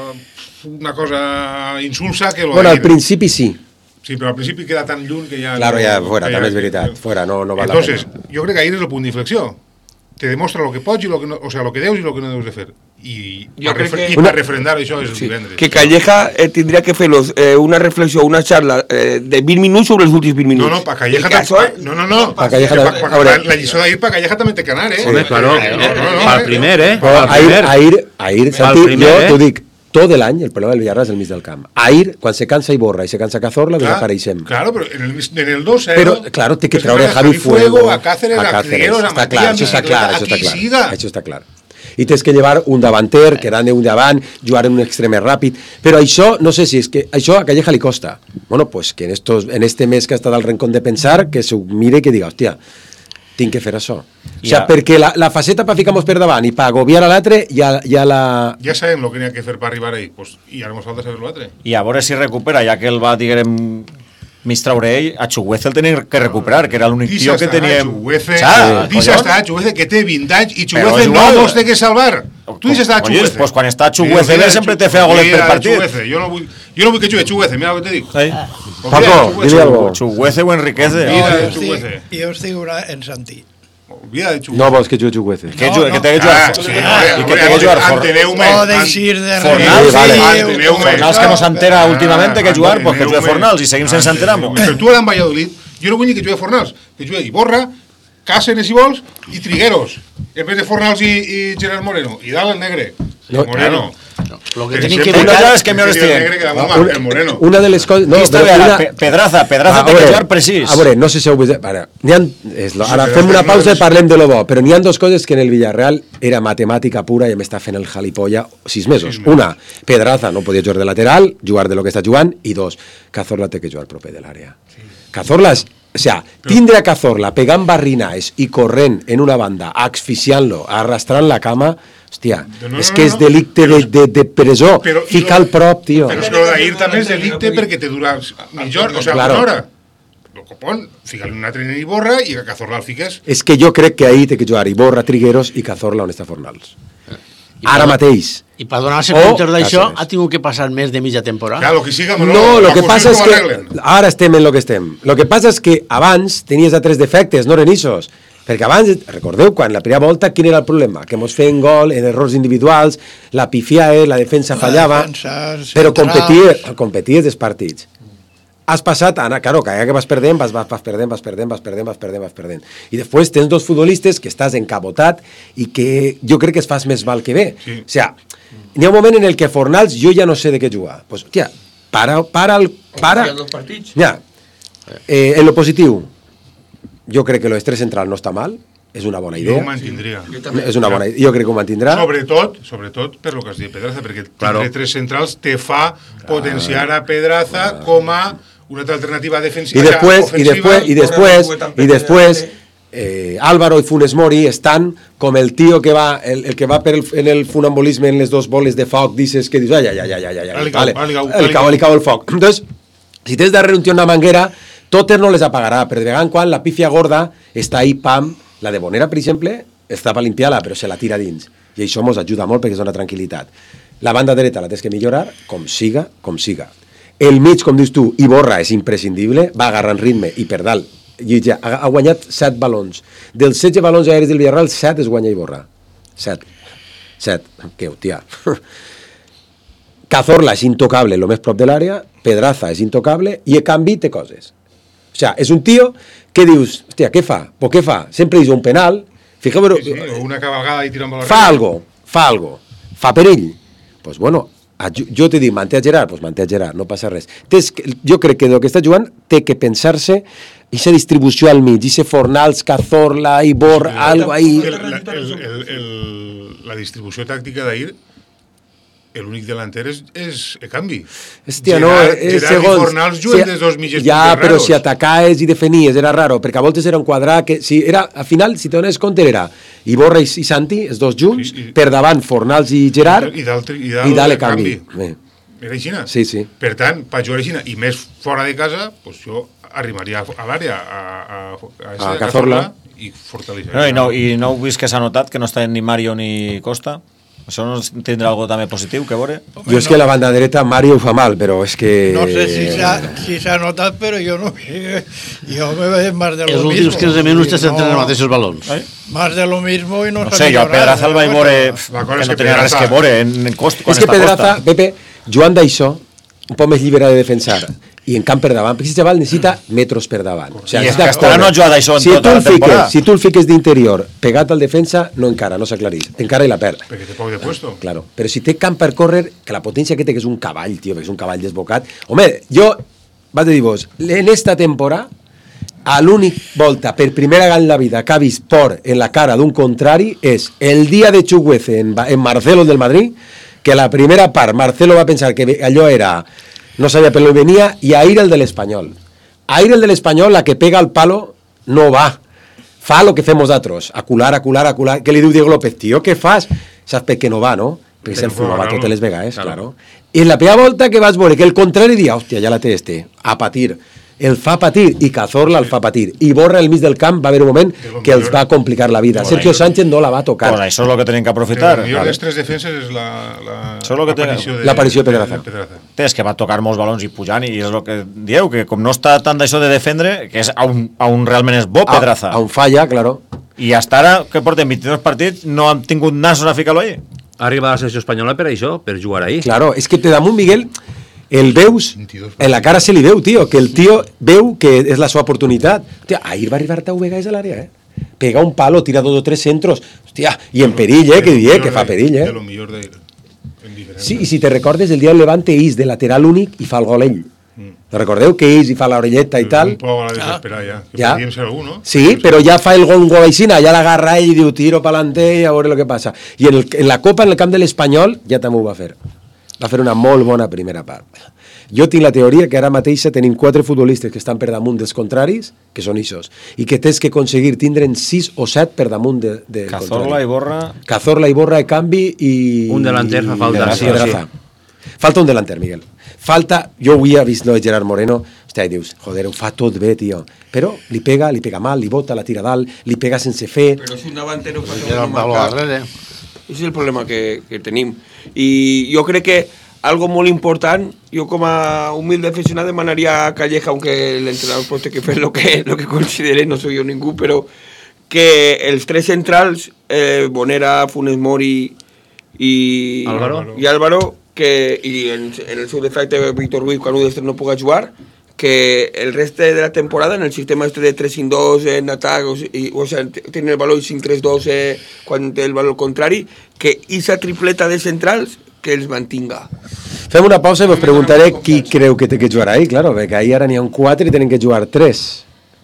una cosa insulsa que... Bueno, al principi sí. Sí, però al principi queda tan lluny que ja... Claro, no, ja, fuera, ja, també és veritat. Fuera, no, no val Entonces, la pena. jo crec que ahir és el punt d'inflexió. te demostra lo que pots i lo que no, o sea, lo que deus i lo que no deus de fer. I Jo per, crec refre que- i per refrendar això és el Sí, divendres. que Calleja eh, tindria que fer los, eh, una reflexió, una xarra eh, de vint minuts sobre els últims vint No, minuts. no, pa Calleja... I que ta- això- pa- No, no, no. Pa Calleja Pa- també- pa- a veure. La lliçó d'ahir pa Calleja també té que anar, eh? Home, claro. Eh, no, no, no, Pal eh. primer, eh? Però Pal ahir, primer. ahir, ahir, Santi, primer, jo eh? t'ho dic, tot l'any el problema del Villarreal és el mig del camp. Ahir, quan se cansa Iborra i se cansa Cazorla, Clar, desapareixem. Claro, pero en el, en el dos cero... Pero, claro, té que pues, treure a a Javi Fuego, a Cáceres, a, Trigueros, a està Matías, clar, això està clar, a això està qui clar. siga. Això està clar. I tens que llevar un davanter, que era un davant, jugar en un extrem més ràpid, però això, no sé si és que això a Calleja li costa. Bueno, pues que en, estos, en este mes que ha estat al rincón de pensar, que s'ho mire i que diga, hòstia, tinc que fer això. O sigui, Ja. perquè la, la faceta per ficar-nos per davant i per agobiar a l'altre, ja, ja la... Ja sabem el que n'hi ha que fer per arribar ahí, pues, i ara ens falta saber l'altre. I a veure si recupera, ja que el va, diguem, mig traure ell, a Chuguece el tenia que recuperar, que era l'únic tio que tenia... Chuguece, Xa, Disa collons. està, Chuguece, que té vint anys, i Però Chuguece és no igual. mos té que salvar. Tu dices està Collons, Chuguece. pues quan està Chuguece bé sempre te feia goles per partit. Jo no vull, jo no vull que jugui Chuguece, mira el que te dic. Sí. Paco, dile algo. Chuguece o Enriquece. Mira, jo, Chuguece. estic, jo estic una- en Santi. Olvida de Chuguece. No vols que jugui Chuguece. Que, No, jugue, no. que té que jugar... Ah, sí, I que té que ante- jugar fort. Anteneu-me. No deixis de Fornals, Sí, vale. Anteneu-me. Fornals que no s'entera Ah, últimament té que jugar, pues que jugue anteneu-me. Fornals i seguim sense enterar-nos. Però tu ara en Valladolid, jo no vull ni que jugui Fornals, que jugui Iborra, Cáceres si vols, i Trigueros, en vez de Fornals i, i Gerard Moreno. I dalt el negre, No, Moreno. Lo que Que tenim que sempre Una evitar... cosa és que millor el estiguen. negre queda molt mal, el Moreno. Una de les coses... No, No, està però bé, ara, una... Pe- Pedraza, Pedraza Ah, té a que veure, jugar precís. A veure, no sé si heu vist... Ara, n'hi ha, és, lo, ara Sí, fem però una no pausa és- i parlem de lo bo, però n'hi ha dues coses que en el Villarreal era matemàtica pura i em està fent el jalipolla sis mesos. Sis mesos. Una, Pedraza no podia jugar de lateral, jugar de lo que està jugant, i dos, Cazorla té que jugar proper de l'àrea. Cazorla és... O sea, tindre a Cazorla pegant barrinaes i corrent en una banda, asfixiant-lo, arrastrant la cama, hòstia, No, no, és no, que és no. delicte de, de, de presó, Però- i ficar lo- al prop, tio. Però és que lo d'ahir també és delicte perquè te dura mitja hora, o sigui, Claro. una hora. Lo copón, ficar-li una trena i borra i que a Cazorla el fiques. És que jo crec que ahir té que jugar Iborra, Trigueros i Cazorla on està Fornals. Ara mateix. I per donar-se O compte d'això Cáceres. ha tingut que passar més de mitja temporada. Ja, lo que siga, no, No, lo la que passa és qüestió és que... com arreglen. Ara estem en lo que estem. Lo que passa és que abans tenies a tres defectes, no eren issos. Perquè abans, recordeu, quan la primera volta, quin era el problema? Que mos feien gol en errors individuals, la pifiae, la defensa La fallava, defensa però central. competies, competies dels partits. Has passat, Ana, claro, cada que vas perdent, vas, vas, vas perdent, vas perdent, vas perdent, vas perdent, vas perdent. I després tens dos futbolistes que estàs encabotat i que jo crec que es fas més mal que bé. Sí. O sea, n'hi ha un moment en el que Fornals jo ja no sé de què jugar. Pues, hòstia, para, para, el, para. Hi ha dos partits. Ja. Eh, en lo positiu, jo crec que l'estrès central no està mal, és una bona Jo idea. ho mantindria. És una bona idea. Jo crec que ho mantindrà. Sobretot, sobretot per lo que has dit Pedraza, perquè Claro. tindre tres centrals te fa potenciar a Pedraza com a una altra alternativa defensiva. I després, i ofensiva. després, i després, i després eh, Álvaro i Funes Mori estan com el tio que va, el, el que va per el, en el funambulisme en les dos boles de foc, dices que dius, ai, ai, ai, ai, ai, ai, Ara li cau, vale, ara li cau, li ara li cau, cau. li cau el foc. Entonces, si tens darrere un tio en una manguera, totes no les apagarà, però de vegada en quan la pífia gorda està ahí, pam, la de Bonera, per exemple, està per limpiar-la, però se la tira dins. I això ens ajuda molt perquè és una tranquil·litat. La banda dreta la tens que millorar, com siga, com siga. El mig, com dius tu, Iborra és imprescindible, va agarrant ritme i per dalt. I ja ha, ha guanyat set balons. Dels setze balons aeris del Villarreal, set es guanya Iborra. set. set. Que hòstia. Cazorla és intocable el més prop de l'àrea, Pedraza és intocable i a canvi té coses. O sea, és un tio que dius, hòstia, què fa? Pues què fa? Sempre hi ha un penal, fixeu-vos, Sí, sí, o una cabalgada i tirant per la fa algo, fa algo, fa perill. Pues bueno, a- jo, jo t'he dit, manté a Gerard, pues manté a Gerard, no passa res. Tens, que- jo crec que del que està jugant té que pensar-se aquesta distribució al mig, aquesta Fornals, Cazorla, Ibor, Sí, algo ahí. el- la, el, el, el, la distribució tàctica d'ahir, l'únic delanter és, és Ekambi. Hòstia, no, Gerard, és Gerard segons... i Fornals juguen des dos mitges Ja, puntes però raros. si atacaves i defenies era raro, perquè a voltes era un quadrat que... Si era, al final, si te dones compte, era Iborra i, i Santi, els dos junts, Sí, i- per davant Fornals i Gerard, I d'altre i i dale canvi. canvi. Era aixina. Sí, sí. Per tant, per jugar aixina, i més fora de casa, pues jo arribaria a l'àrea a, a, a, A Cazorla. i fortaleceria. No, i, no, I no heu vist que s'ha notat que no estan ni Mario ni Costa? Això no tindrà algo també positiu que veure? Jo és que la banda dreta Mario ho fa mal, però és que... No sé si s'ha si s'ha notat, però jo no... Jo me veig más de lo mismo. Els últims quinze minuts te centren en els mateixos balons. Eh? Más de lo mismo i no, no sé, jo a Pedraza el vaig veure que no tenia res que veure en cost, quan és que Pedraza, Pepe, Joan d'això, un poc més llibre de defensar, i en camp per davant, perquè aquest xaval necessita metros per davant. O sigui, I és que estarà no jugar d'això en si tota la temporada. Si tu el fiques d'interior pegat al defensa, no encara, no s'aclarís. Encara i la perd. Perquè té poc de puesto. Claro. Però si té camp per córrer, que la potència que té, que és un cavall, tio, que és un cavall desbocat... Home, jo, vaig a dir-vos, en esta temporada, a l'únic volta, per primera vegada en la vida, que ha vist por en la cara d'un contrari, és el dia de Chukwueze en, en Marcelo del Madrid, que la primera part Marcelo va pensar que allò era... no sabia per on venia, i Aire el de l'Espanyol. Aire el de l'Espanyol, la que pega al palo, no va. Fa lo que fem nosaltres, acular, acular, acular. Què li diu Diego López? Tio, què fas? Saps per què no va, no? Perquè se'l fumava totes les vegades, claro. I en la primera volta que vas veure que el contrari dia, hòstia, ja la té este, a patir. El fa patir, i Cazorla el fa patir. I Borra al mig del camp va haver un moment que els va complicar la vida. Sergio Sánchez no la va tocar. Pues això és el que tenen que aprofitar. El millor dels tres defenses és la, la, l'aparició de, l'aparició de Pedraza. Té, és que va tocar molts balons i pujant, i és el que dieu, que com no està tant d'això de defendre, que és a un, a un realment és bo Pedraza. A un falla, claro. I hasta ara, que portem vint-i-dos partits, no han tingut nasos a ficar-lo ahí. Arriba la selecció espanyola per això, per jugar ahí. Claro, és que te damunt, Miguel... El veus, en la cara se li veu, tio, que el tio veu que és la seva oportunitat. Hòstia, ahir va arribar deu vegades a l'àrea, eh? Pega un palo, tira dos o tres centros, hòstia, i en perill, eh, que diria, que fa perill, eh? De lo millor de... Sí, i si te recordes, el dia del Levante és de lateral únic i fa el gol ell. Mm. Recordeu que és i fa l'orelleta i tal? Un poc a la desesperada, ja. Que ja. Podríem ser algú, no? Sí, però ja fa el gol un golaixina, ja l'agarra ell i diu tiro pa'lante i a veure el que passa. I en, el, en la Copa, en el camp de l'Espanyol, ja també ho va fer. Va fer una molt bona primera part. Jo tinc la teoria que ara mateixa tenim quatre futbolistes que estan per damunt dels contraris, que són ixos, i que tens que aconseguir tindre'n sis o set per damunt de, de Cazorla i Borra... Cazorla i Borra de canvi i... Un delanter fa falta. Sí, sí. Falta un delanter, Miguel. Falta... Jo avui he vist lo de Gerard Moreno, hòstia, i dius, joder, ho fa tot bé, tio. Però li pega, li pega mal, li bota, la tira dalt, li pega sense fer... Però si un davantero fa un marcar... És el problema que, que tenim. I jo crec que algo molt important, jo com a humilde aficionat demanaria a Calleja, aunque l'entrenador pot que fer lo que, lo que considere, no soy yo ningú, però que els tres centrals, eh, Bonera, Funes Mori i Álvaro, i Álvaro que, i en, en el seu defecte Víctor Ruiz, quan un dels tres no puga jugar, que el reste de la temporada en el sistema este de tres cinc dos en atac, o, i, o sea, tiene el valor cinc tres dos eh, quan té el valor contrari, que esa tripleta de centrals que els mantinga. Fem una pausa i vos preguntaré qui creu que té que jugar ahí, claro, perquè ahí ara n'hi ha un quatre i tenen que jugar tres.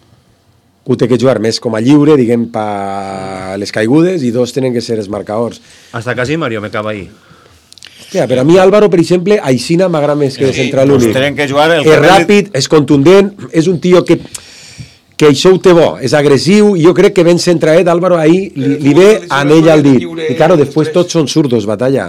Un té que jugar més com a lliure, diguem, per les caigudes, i dos tenen que ser els marcadors. Hasta casi Mario me acaba ahí. Hòstia, però a mi Álvaro, per exemple, Aixina m'agrada més que de central únic. Tenen que jugar el és ràpid, és contundent, és un tio que que això ho té bo, és agressiu, i jo crec que ben centraet, Álvaro, ahí li, li ve en ell al dit. I, claro, després tots són zurdos, batalla.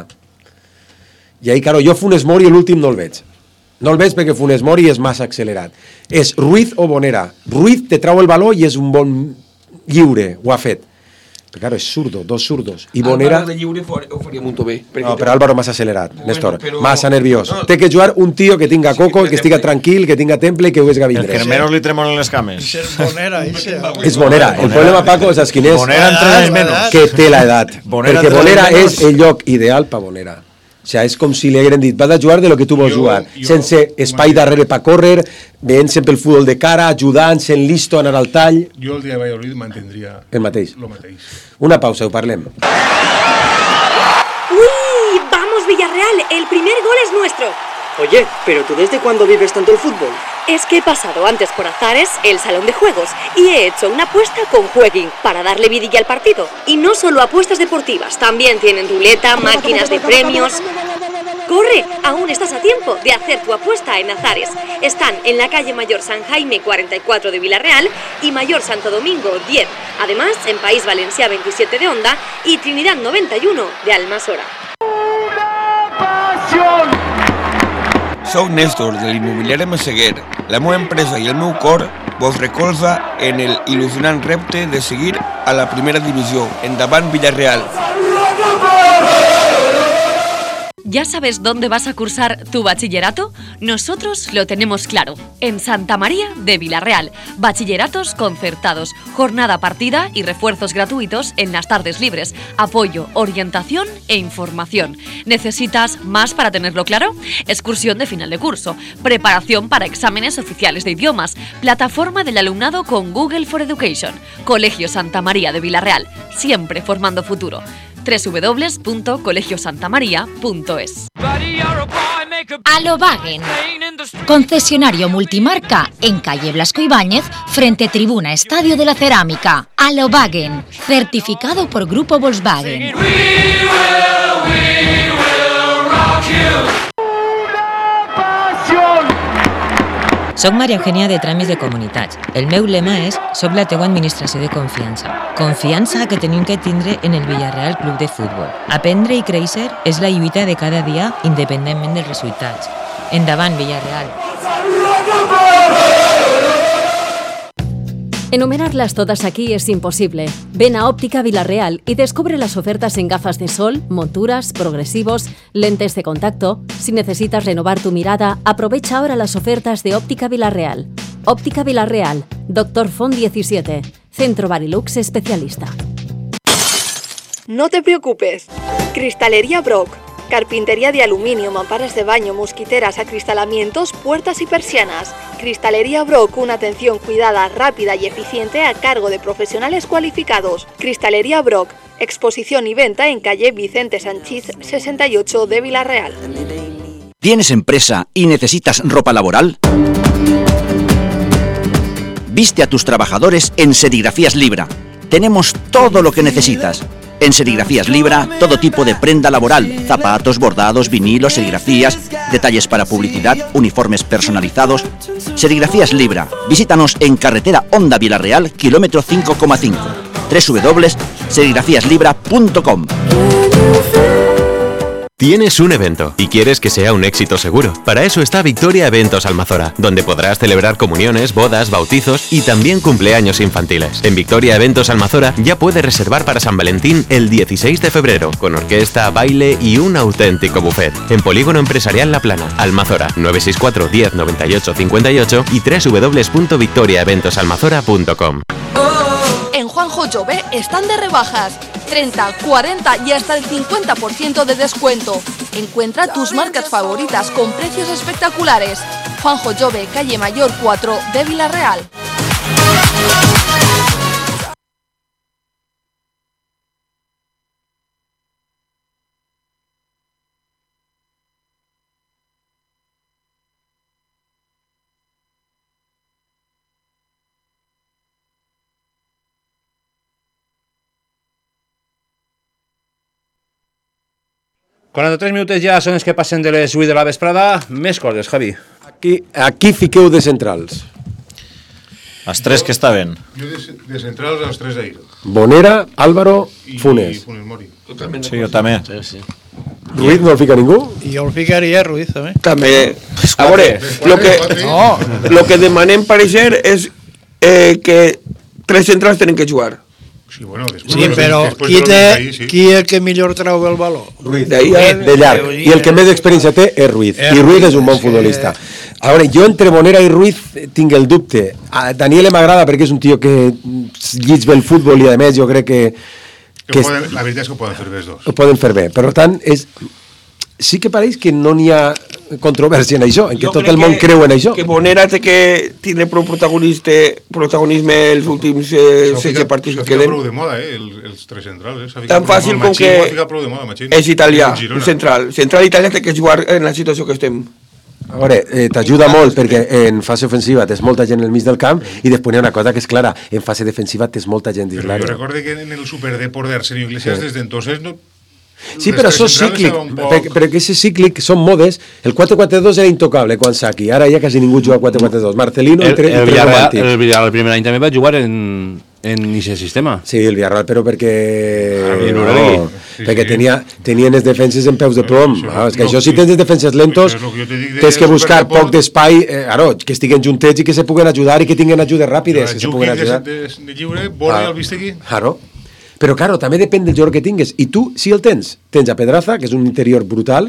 I ahí, claro, jo Funes Mori l'últim no el veig. No el veig perquè Funes Mori és massa accelerat. És Ruiz o Bonera. Ruiz te trau el valor i és un bon lliure, ho ha fet. Però, claro, és zurdo, dos zurdos. I Bonera... Álvaro de lliure ho faria molt bé. No, però Álvaro massa accelerat, bueno, Néstor. Però... Massa nerviós. No. Té que jugar un tio que tinga coco, sí, que, que estiga tranquil, que tinga temple i que ho és gavindre. El que menos li tremolen les cames. És Bonera, ese. És Bonera. El problema, Paco, és quin és? Bonera entre anys menys. Que té l'edat. Perquè Bonera és el lloc ideal per Bonera. O sigui, és com si li hagueren dit, vas a jugar de lo que tu vols jo, jugar, jo, sense espai darrere per córrer, veient sempre el futbol de cara, ajudant, sent listo, anar al tall. Jo el dia de Valladolid mantendria el mateix. Lo mateix. Una pausa, ho parlem. ¡Uy! ¡Vamos, Villarreal! El primer gol es nuestro. Oye, ¿pero tú desde cuándo vives tanto el fútbol? Es que he pasado antes por Azares, el salón de juegos, y he hecho una apuesta con Jueguin para darle vidilla al partido. Y no solo apuestas deportivas, también tienen ruleta, máquinas de premios... ¡Corre! Aún estás a tiempo de hacer tu apuesta en Azares. Están en la calle Mayor San Jaime cuarenta y cuatro de Villarreal y Mayor Santo Domingo diez. Además, en País Valencià veintisiete de Onda y Trinidad noventa y uno de Almasora. Soc Néstor, de l'immobiliari Messeguer. La meva empresa i el meu cor vos recolza en el il·lusionant repte de seguir a la primera divisió. Endavant, Villarreal! ¿Ya sabes dónde vas a cursar tu bachillerato? Nosotros lo tenemos claro. En Santa María de Vilarreal. Bachilleratos concertados, jornada partida y refuerzos gratuitos en las tardes libres. Apoyo, orientación e información. ¿Necesitas más para tenerlo claro? Excursión de final de curso. Preparación para exámenes oficiales de idiomas. Plataforma del alumnado con Google for Education. Colegio Santa María de Vilarreal. Siempre formando futuro. doble u doble u doble u punto colegio santa maría punto es. Alobagen, concesionario multimarca en calle Blasco Ibáñez, frente Tribuna Estadio de la Cerámica. Alobagen, certificado por Grupo Volkswagen. Soc Maria Eugènia de Tràmits de Comunitats. El meu lema és «Soc la teua administració de confiança». Confiança que tenim que tindre en el Villarreal Club de Futbol. Aprendre i créixer és la lluita de cada dia independentment dels resultats. Endavant, Villarreal! Enumerarlas todas aquí es imposible. Ven a Óptica Vilarreal y descubre las ofertas en gafas de sol, monturas, progresivos, lentes de contacto. Si necesitas renovar tu mirada, aprovecha ahora las ofertas de Óptica Vilarreal. Óptica Vilarreal, Doctor Font diecisiete, Centro Barilux especialista. No te preocupes. Cristalería Brock. Carpintería de aluminio, mamparas de baño, mosquiteras, acristalamientos, puertas y persianas. Cristalería Brock, una atención cuidada, rápida y eficiente a cargo de profesionales cualificados. Cristalería Brock, exposición y venta en calle Vicente Sanchís sesenta y ocho de Vilarreal. ¿Tienes empresa y necesitas ropa laboral? Viste a tus trabajadores en Serigrafías Libra. Tenemos todo lo que necesitas. En Serigrafías Libra, todo tipo de prenda laboral, zapatos, bordados, vinilos, serigrafías, detalles para publicidad, uniformes personalizados. Serigrafías Libra. Visítanos en carretera Honda Vilarreal, kilómetro cinco coma cinco. doble u doble u doble u punto serigrafías libra punto com. Tienes un evento y quieres que sea un éxito seguro. Para eso está Victoria Eventos Almazora, donde podrás celebrar comuniones, bodas, bautizos y también cumpleaños infantiles. En Victoria Eventos Almazora ya puedes reservar para San Valentín el dieciséis de febrero, con orquesta, baile y un auténtico buffet. En Polígono Empresarial La Plana, Almazora, nueve seis cuatro, diez, noventa y ocho, cincuenta y ocho y doble u doble u doble u punto victoria eventos almazora punto com. En Juanjo Jove están de rebajas. treinta, cuarenta y hasta el cincuenta por ciento de descuento. Encuentra tus marcas favoritas con precios espectaculares. Juanjo Jove, calle Mayor cuatro de Vilarreal. quaranta-tres minuts ja són els que passen de les vuit de la vesprada. Més coses, Javi. Aquí, aquí fiqueu de centrals. Els tres que estaven. Jo de, de centrals els tres d'ahir. Bonera, Álvaro, I, Funes. I Funes Mori. Sí, jo també. Sí, sí. Ruiz no el fica ningú? Jo el ficaria Ruiz, també. També. A veure, lo que, no. lo que demanem pareixer és eh, que tres centrals tenen que jugar. Sí, bueno, después Sí, de los, però después qui, de los té, ahí, sí. qui és el que millor trau el valor? Ruiz, de, de llarg. I el que més experiència té és Ruiz. I Ruiz és un bon futbolista. A veure, jo entre Bonera i Ruiz tinc el dubte. A Daniele m'agrada perquè és un tio que llits bé el futbol i a més jo crec que... que poden, la veritat és que ho poden fer bé els dos. Ho poden fer bé. Per tant, és... sí que pareix que no n'hi ha controvèrsia en això, en que jo tot el món que, creu en això. Que Bonera té que tindre prou protagonisme els últims eh, setze partits que queden. S'ha prou de moda, eh, els, els tres centrals. Eh? Tan fàcil com que moda, és italià, un central. Central italià té que jugar en la situació que estem. A veure, eh, t'ajuda molt perquè en fase ofensiva tens molta gent al mig del camp i després hi ha una cosa que és clara, en fase defensiva tens molta gent dins l'àrea. Jo recordo que en el Superdeport d'Arsenio Iglesias sí. Des d'entonces no... Sí, però això és cíclic, perquè, perquè és cíclic, són modes. El quatre quatre dos era intocable quan Saki, ara ja quasi ningú juga quatre quatre dos. Marcelino el, i tres romàntics. El Villarreal el primer any també va jugar en en aquest sistema. Sí, el Villarreal, però perquè ah, no, sí, perquè sí. Tenia, tenien les defenses en peus de plom. Això, ah, és que no, això si tens les defenses lentos de tens que buscar poc d'espai, eh, ara, que estiguen juntets i que se puguen ajudar i que tinguin ajudes ràpides, que se puguen ajudar. De, de, de lliure, Borja, el vist aquí? Claro. Però, claro, també depèn del jugador que tingues. I tu, si el tens, tens a Pedraza, que és un interior brutal,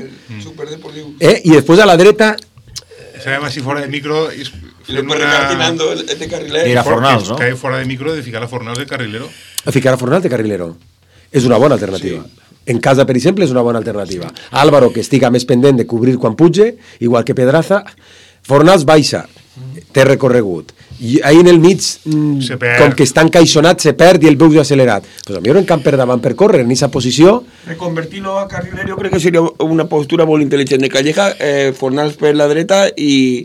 eh? I després a la dreta... Sabem si fora de micro... Y después recartinando el de carrilero. Y a Fornals, ¿no? Que hay fuera de micro de ficar a Fornals de carrilero. A ficar a Fornals de carrilero. És una bona alternativa. Sí. En casa, per exemple, és una bona alternativa. Álvaro, que estiga més pendent de cobrir quan puge, igual que Pedraza. Fornals baixa, té recorregut. I ahí en el mig, com que està encaixonat, se perd i el veus accelerat. Pues a mi en camp per davant per córrer, en aquesta posició... Reconvertir-lo a carrilero jo crec que seria una postura molt intel·ligent de Calleja, eh, Fornals per la dreta i,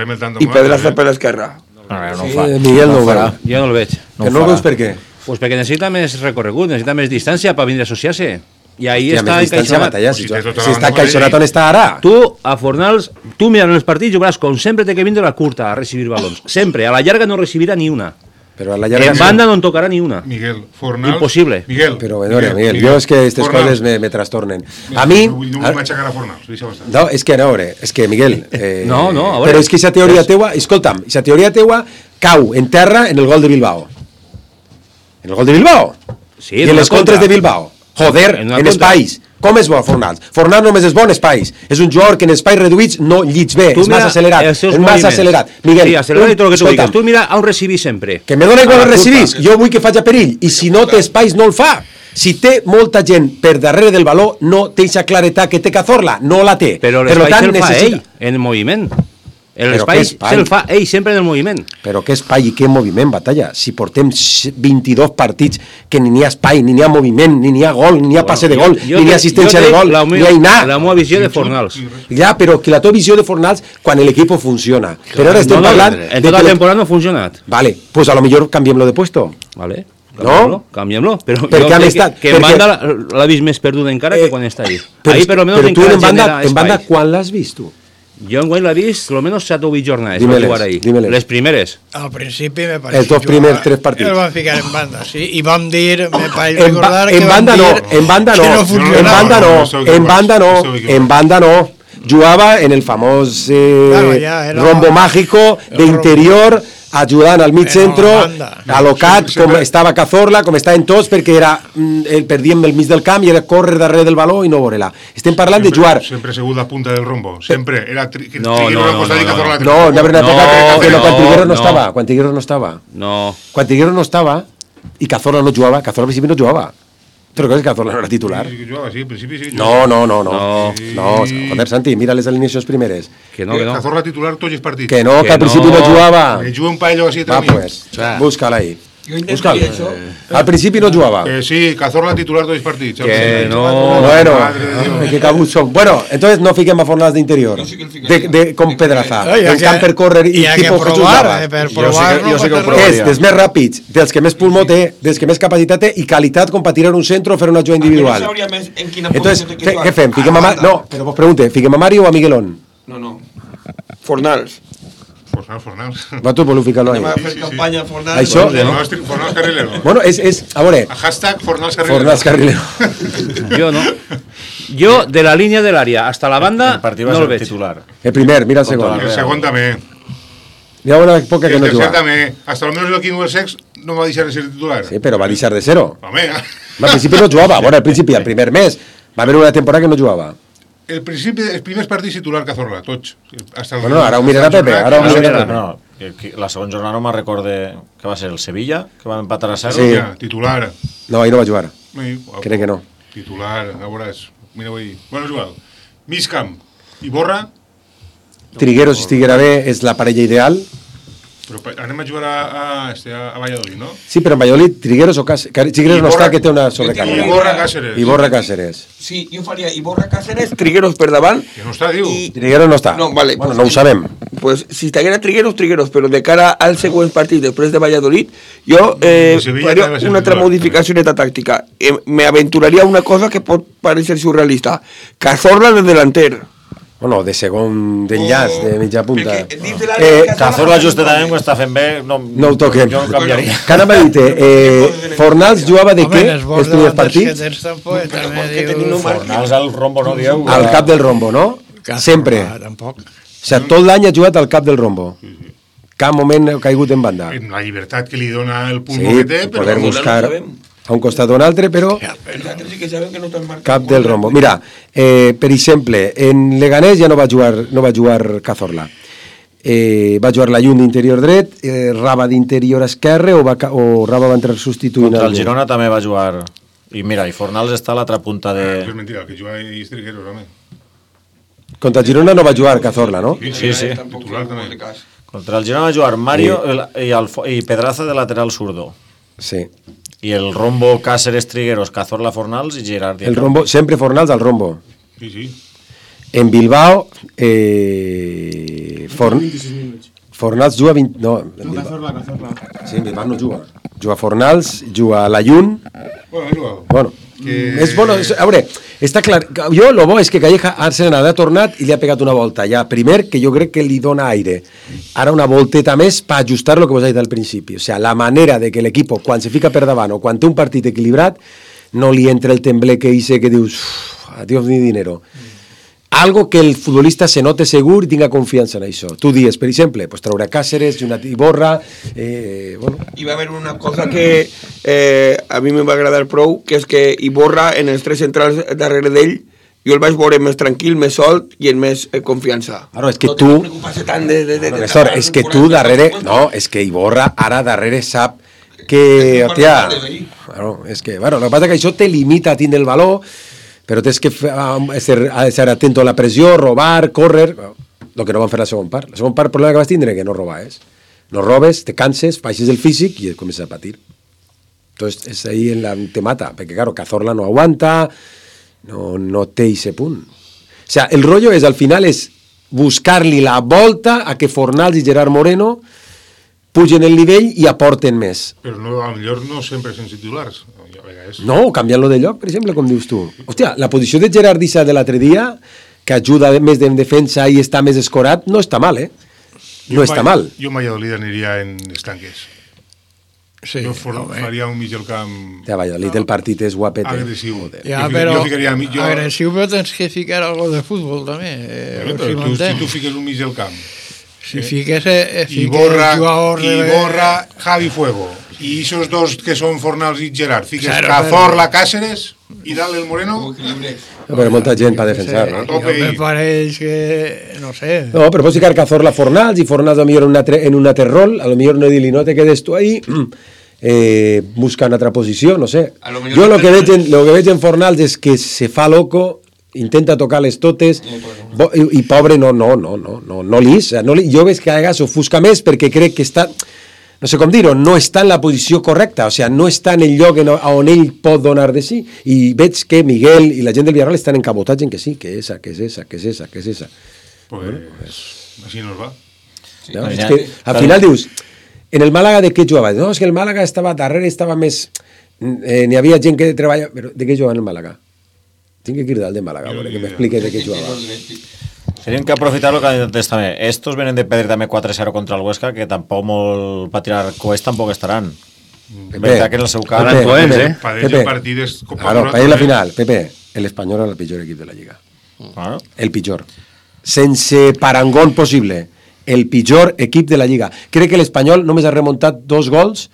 i Pedraza per l'esquerra. No, no ho fa. Sí, Miguel no ho farà. Jo no el veig. No que no el veus per què? Pues perquè necessita més recorregut, necessita més distància per vindre a associar-se. I ahí ja, està encaixonat. Si, si, si està encaixonat on està ara. Tu, a Fornals, tu mirant els partits, jugaràs com sempre té que vindre la curta a recibir balons. Sempre. A la llarga no recibirà ni una. Però a la llarga... En banda no en tocarà ni una. Miguel, Fornals... Impossible. Miguel, però, Miguel, Miguel, Miguel, jo és que aquestes coses me, me trastornen. A mi... No vull matxacar a Fornals. No, és que, a veure, és que, Miguel... Eh, no, no, a veure... Però és que aquesta teoria teua... Escolta'm, aquesta teoria teua cau en terra en el gol de Bilbao. En el gol de Bilbao. Sí, I en les contres de Bilbao. Joder, en, en espais. Com és bo Fornals? Fornals només és bo en espais. És un jugador que en espais reduïts no llits bé, tu és massa accelerat. És massa accelerat. Miguel, sí, accelerat i tot el que tu digues. Tu mira on recibís sempre. Que me dona igual on recibís. Jo vull que faci a perill. I si no té espais, no el fa. Si té molta gent per darrere del baló, no té aquesta claretat que té Cazorla. No la té. Però l'espai se'l fa ell, en moviment. L'espai se'l fa ell sempre en el moviment. Però què espai i què moviment, Batalla? Si portem vint-i-dos partits que ni n'hi ha espai, ni n'hi ha moviment, ni n'hi ha gol, ni n'hi ha passe de gol, ni n'hi ha assistència de gol, ni hi ha anar. La meva visió de Fornals. Ja, però que la teva visió de Fornals quan l'equip funciona. Però ara estem parlant... En tota la temporada no ha funcionat. Vale, pues a lo millor canviem-lo de puesto. Vale. No? Canviem-lo. Però perquè han estat... Que en banda l'ha vist més perduda encara que quan està ahí. Ahí per almenys encara genera espai. En banda, quan l'has vist tu? Jo en guany l'he vist almenys set o vuit jornades. Les primeres. Al principi me pareix... Els dos primers tres partits. El van ficar en banda, sí. I vam dir, me pareix recordar que en banda vam no, dir en banda no, no en banda no, en banda no, en banda no. Jugava en el famós eh, claro, ja, rombo mágico d'interior, ajudant al mig centro, alocat, com estava Cazorla, com estaven tots, perquè era, el perdíem el mig del camp i era córrer darrere del baló i no veure-la. Estem parlant sempre, de jugar... Sempre segut la punta del rombo, sempre. Era tri, no, no, no, no, no, no, no, no, no, quan Trigueros no estava, quan Trigueros no estava. No. Quan Trigueros no estava i Cazorla no jugava, Cazorla al principi no jugava. ¿Te recuerdas que Cazorla no era titular? Sí, sí, sí, principi, sí, no, no, no, no. Sí. No, joder, Santi, mira les alineacions primeres. Que no, que no. Cazorla titular tots els partits. Que no, que, que al principi no, no jugava. Que juga un paello así Va, pues, búscala ahí. Busca'l. Al principi no jugava. Que sí, Cazorla titular tots els partits. Que no. Bueno, que cabuts són. Bueno, entonces no fiquem a Fornals d'interior. De, de, com Pedraza. El camp per córrer i tipo que jugava. Jo sé que ho provaria. És dels més ràpids, dels que més pulmó té, dels que més capacitat té i qualitat com per tirar un centre o fer una jugada individual. Entonces, què fem? Fiquem a Mario? No, però vos pregunte, fiquem a Mario o a Miguelón? No, no. Fornals. Fornals, Fornals. Vosaltres voleu ficar-lo ahí. Anem a fer campanya Fornals. Això? Fornals Carrilero. Bueno, és, és, a veure... A hashtag Fornals Carrilero. Fornals Carrilero. Jo no. Jo, de la línia de l'àrea hasta la banda, no el veig. Titular. El primer, mira el segon. El segon també. Hi ha una època que no juga. El tercer també. Hasta almenys el Quino del Sex no va deixar de ser titular. Sí, però va deixar de ser-ho. Home. Al principi no jugava. Bueno, al principi, al primer mes, va haver una temporada que no jugava. El principi, els primers partits titular Cazorla, tots. Hasta el bueno, ara ho mirarà Pepe, ara ho mirarà Pepe. No, la segona jornada no me'n recorde que va ser el Sevilla, que va empatar a zero. Sí. Ja, titular. No, ahí no va jugar. Sí, crec que no. Titular, a veuràs. Mira, vull dir. Bueno, és igual. Miscamp i Borra. Trigueros, si estiguera bé, és la parella ideal. Però anem a jugar a, a, a Valladolid, no? Sí, però en Valladolid, Trigueros o Cáceres. Trigueros no està, que té una sobrecàrrega. Iborra Cáceres. Iborra Cáceres. Sí, jo faria Iborra Cáceres, Trigueros per davant. Que no està, diu. I... Trigueros no està. No, vale. Bueno, pues, no ho sabem. Pues si estiguera Trigueros, Trigueros, però de cara al següent partit després de Valladolid, jo eh, faria una altra modificació neta tàctica. Eh, me aventuraria una cosa que pot parecer surrealista. Cazorla de delanter. Bueno, de segon d'enllaç, de mitja punta. Eh, Cazorla justament ho està fent bé, no, no ho toquem. Jo no canviaria. Que anava a dir, eh, Fornals jugava de què els primers partits? Fornals al rombo, no dieu? Al cap del rombo, no? Sempre. O sigui, tot l'any ha jugat al cap del rombo. Cap moment ha caigut en banda. En la llibertat que li dona el punt sí, que té, però... poder buscar... a un costat o un altre, però Els sí que saben que no t'han marcat. cap del rombo. Mira, eh, per exemple, en Leganés ja no va jugar, no va jugar Cazorla. Eh, va jugar la Llun d'interior dret, eh, Raba d'interior esquerre, o, va, o Raba va entrar substituint Contra el algú. Girona també va jugar. I mira, i Fornals està a l'altra punta de... Ah, és mentira, que juga i Estrigueros, home. Contra el Girona no va jugar Cazorla, no? Sí, sí. Titular també. Contra el Girona va jugar Mario el, i, el, i Pedraza de lateral zurdo. Sí. I el rombo Cáceres, Trigueros, Cazorla, Fornals i Gerard. El rombo, sempre Fornals al rombo. Sí, sí. En Bilbao, eh, Forn... Fornals juga vint... No, en Bilbao. Cazorla, Cazorla. Sí, en Bilbao no juga. Juga Fornals, juga la Llun. Bueno, ha jugat. Bueno, Que... és bueno, és, a veure, està clar, jo lo bo és que Calleja Arsenal ha tornat i li ha pegat una volta ja, primer que jo crec que li dona aire, ara una volteta més per ajustar lo que vos he dit al principi, o sea, la manera de que l'equip quan se fica per davant o quan té un partit equilibrat no li entra el tembler que hice que dius, adiós ni dinero. Algo que el futbolista se note segur i tinga confiança en això. Tu dies, per exemple, pues, traure Cáceres, Junat Iborra... Eh, bueno. I va haver una cosa que eh, a mi me va agradar prou, que és que Iborra, en els tres centrals darrere d'ell, jo el vaig veure més tranquil, més solt i en més eh, confiança. Claro, és que no tu... No preocupar-se tant de... de, de, de Néstor, és que tu darrere... No, és que Iborra ara darrere sap que... Hòstia, claro, és que... Bueno, el que passa que això te limita a tindre el valor, però tens que ser, ser atento a la pressió, robar, córrer, el que no van fer la segona part. La segona part, el problema que vas tindre que no robar, és. No robes, te canses, baixes el físic i comences a patir. Entonces, és ahí en la, te mata, perquè, claro, Cazorla no aguanta, no, no té ese punt. O sea, el rollo és, al final, és buscar-li la volta a que Fornals i Gerard Moreno pugen el nivell i aporten més. Però no, a millor no sempre sense titulars. No, canviant-lo de lloc, per exemple, com dius tu. Hòstia, la posició de Gerard Dissa de l'altre dia, que ajuda més en defensa i està més escorat, no està mal, eh? No està mal. Jo en Valladolid aniria en estanques. Sí, jo for, faria un mig del camp... Ja, Valladolid, el partit és guapet. Agressiu. Ja, jo, però jo ficaria, jo... agressiu, però tens que ficar algo de futbol, també. Eh, bueno, però si, tu, si tu fiques un mig del camp... Si eh? fiques, eh, fiques Iborra, jugador de... Iborra, Javi Fuego, i esos dos que són Fornals i Gerard, fiques claro, Cazorla, Cáceres i dale el Moreno... No, però molta gent per defensar, no? Jo me pareix que... no sé... No, però pots ficar Cazorla, Fornals, i Fornals a lo millor en un altre, en un altre rol, a lo millor no dir-li, no te quedes tu ahí, eh, busca una altra posició, no sé. Jo lo que, veig en, lo que veig en Fornals és que se fa loco, intenta tocar les totes bo, i, i pobre no, no, no, no, no, no lis, no li, jo veig que a vegades ofusca més perquè crec que està, no sé com dir-ho, no està en la posició correcta, o sigui, no està en el lloc en, on ell pot donar de sí, i veig que Miguel i la gent del Villarreal estan encabotats en que sí, que esa, que és esa, que és esa, que és esa. Pues, bueno, pues així nos va. Sí, no, és que, al final dius, en el Màlaga de què jugava? No, és que el Màlaga estava darrere, estava més... Eh, n'hi havia gent que treballa... Però de què jugava en el Màlaga? Tinc que ir dalt de Màlaga, veure, que m'explique de què jugava. Tenien que aprofitar lo que antes també. Estos venen de perdre també quatre cero contra el Huesca, que tampoc molt per tirar coets tampoc estaran. Veritat que en el seu cas... Pepe, Pepe, Pepe, Pepe. Partides, claro, para ir la final, Pepe, el Espanyol era el pitjor equip de la Lliga. Claro. El pitjor. Sense parangón possible. El pitjor equip de la Lliga. Crec que l'Espanyol només ha remuntat dos gols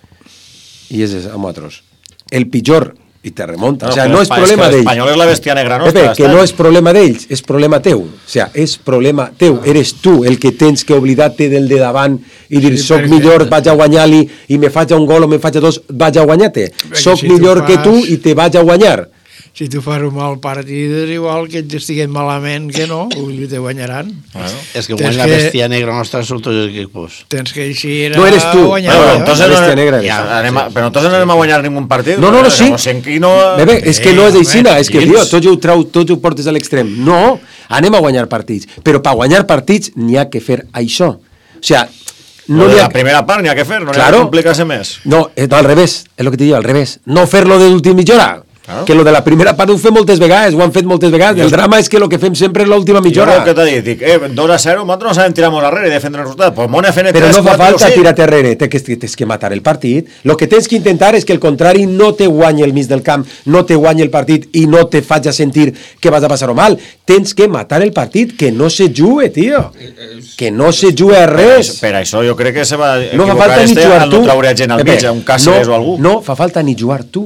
i és a nosaltres. El pitjor... i te remonta, no, o sea, no és problema d'ells. L'Espanyol és la bèstia negra nostra. Pepe, que no és problema d'ells, és problema teu. O sea, és problema teu. Eres tu el que tens que oblidar-te del de davant i dir, sí, soc millor, vaig a guanyar-li i me faig un gol o me faig a dos, vaig a guanyar-te. Soc si millor fas... que tu i te vaig a guanyar. Si tu fas un mal partit és igual que ells estiguen malament que no, i te guanyaran. Bueno, és que guany la bèstia negra nostra són tots els equipos. Tens que eixir a no eres tu. guanyar. Bueno, entonces no, negra ja, anem a, però entonces no anem a guanyar ningú partit. No, no, no, sí. No sé en qui no... Bebe, és que no és aixina, és que, tio, tots ho trau, tots ho portes a l'extrem. No, anem a guanyar partits. Però per guanyar partits n'hi ha que fer això. O sea, no ha... la primera part n'hi ha que fer, no claro. N'hi ha que complicar-se més. No, no, al revés, és el que t'hi dic, al revés. No fer-lo de l'últim mitja hora. Claro. Que lo de la primera part ho fem moltes vegades, ho han fet moltes vegades. El drama és que lo que fem sempre és l'última mitja hora. Jo el que t'ha dit, dic, eh, dos a zero, nosaltres no sabem tirar molt arrere i defendre el resultat. Pues Mona F N Però no fa falta tirar-te arrere, tens que, tens que matar el partit. Lo que tens que intentar és que el contrari no te guanyi el mig del camp, no te guanyi el partit i no te faci sentir que vas a passar-ho mal. Tens que matar el partit, que no se jugue, tio. Que no se jugue a res. Per això jo crec que se va no fa falta ni jugar tu. No traure gent al mig, un Cáceres o algú. No fa falta ni jugar tu.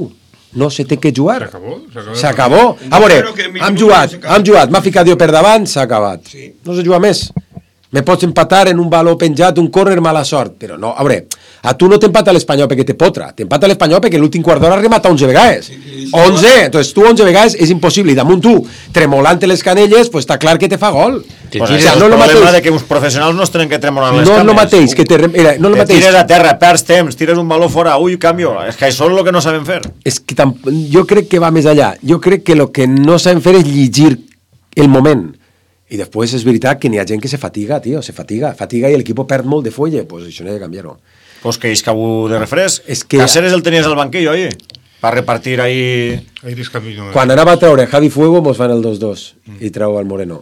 No se té que jugar. S'acabó. S'acabó. A veure, hem jugat, hem jugat, m'ha ficat jo per davant, s'ha acabat. No se juga més. Me pots empatar en un baló penjat, un córner, mala sort. Però no, a veure, a tu no t'empata l'Espanyol perquè te potra, t'empata l'Espanyol perquè l'últim quart d'hora remata onze vegades. onze, entonces tu onze vegades és impossible. I damunt tu, tremolant les canelles, pues està clar que te fa gol. Pues o sea, no és el problema de que uns professionals no es tenen que tremolar les no cames. No mateix, que te, era, no te mateix. Tires a terra, perds temps, tires un baló fora, ui, canvio. És que això és el que no sabem fer. És que tam... jo crec que va més allà. Jo crec que el que no sabem fer és llegir el moment. I després és veritat que n'hi ha gent que se fatiga, tio, se fatiga, fatiga i l'equip perd molt de folla, pues això no ha de canviar-ho. Pues que és cabú de refrès. És que... Cáceres el tenies al banquillo ahí, per repartir ahí... ahí no Quan anava a treure Javi Fuego mos fan el dos dos mm. i treu al Moreno.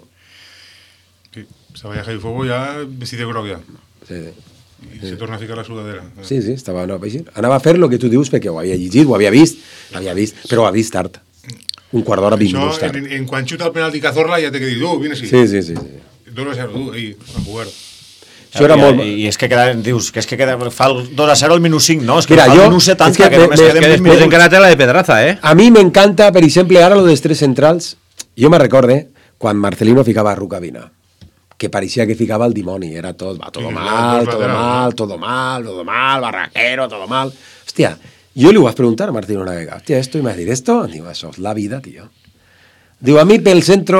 Sí, estava ja Javi Fuego ja vestit de groc ja. Sí, sí. I sí. Se torna a ficar la sudadera. Sí, sí, estava, no, anava a fer el que tu dius perquè ho havia llegit, ho havia vist, l'havia vist, però ho ha vist tard. Un quart d'hora, vint minuts tard. En, en quan xuta el penalti Cazorla ja té que dir, tu, vine així. Sí, sí, sí. sí. dos a zero, tu, ahí, a jugar. Això era I, molt... I, i és que queda, dius, que és que queda, fa el dos a zero al minut cinc, no? És que Mira, fa el jo, minut setanta, que, que només me, queden que vint minuts. encara té la de Pedraza, eh? A mi m'encanta, per exemple, ara lo dels tres centrals. Jo me recorde quan Marcelino ficava a Rukavina, que parecía que ficaba el dimoni, era tot, va, todo mal, todo mal, todo mal, todo mal, barraquero, todo mal. Hòstia, jo li ho vaig preguntar a Martino una vegada, hòstia, esto, i m'ha dit, esto, diu, això és la vida, tio. Diu, a mi pel centro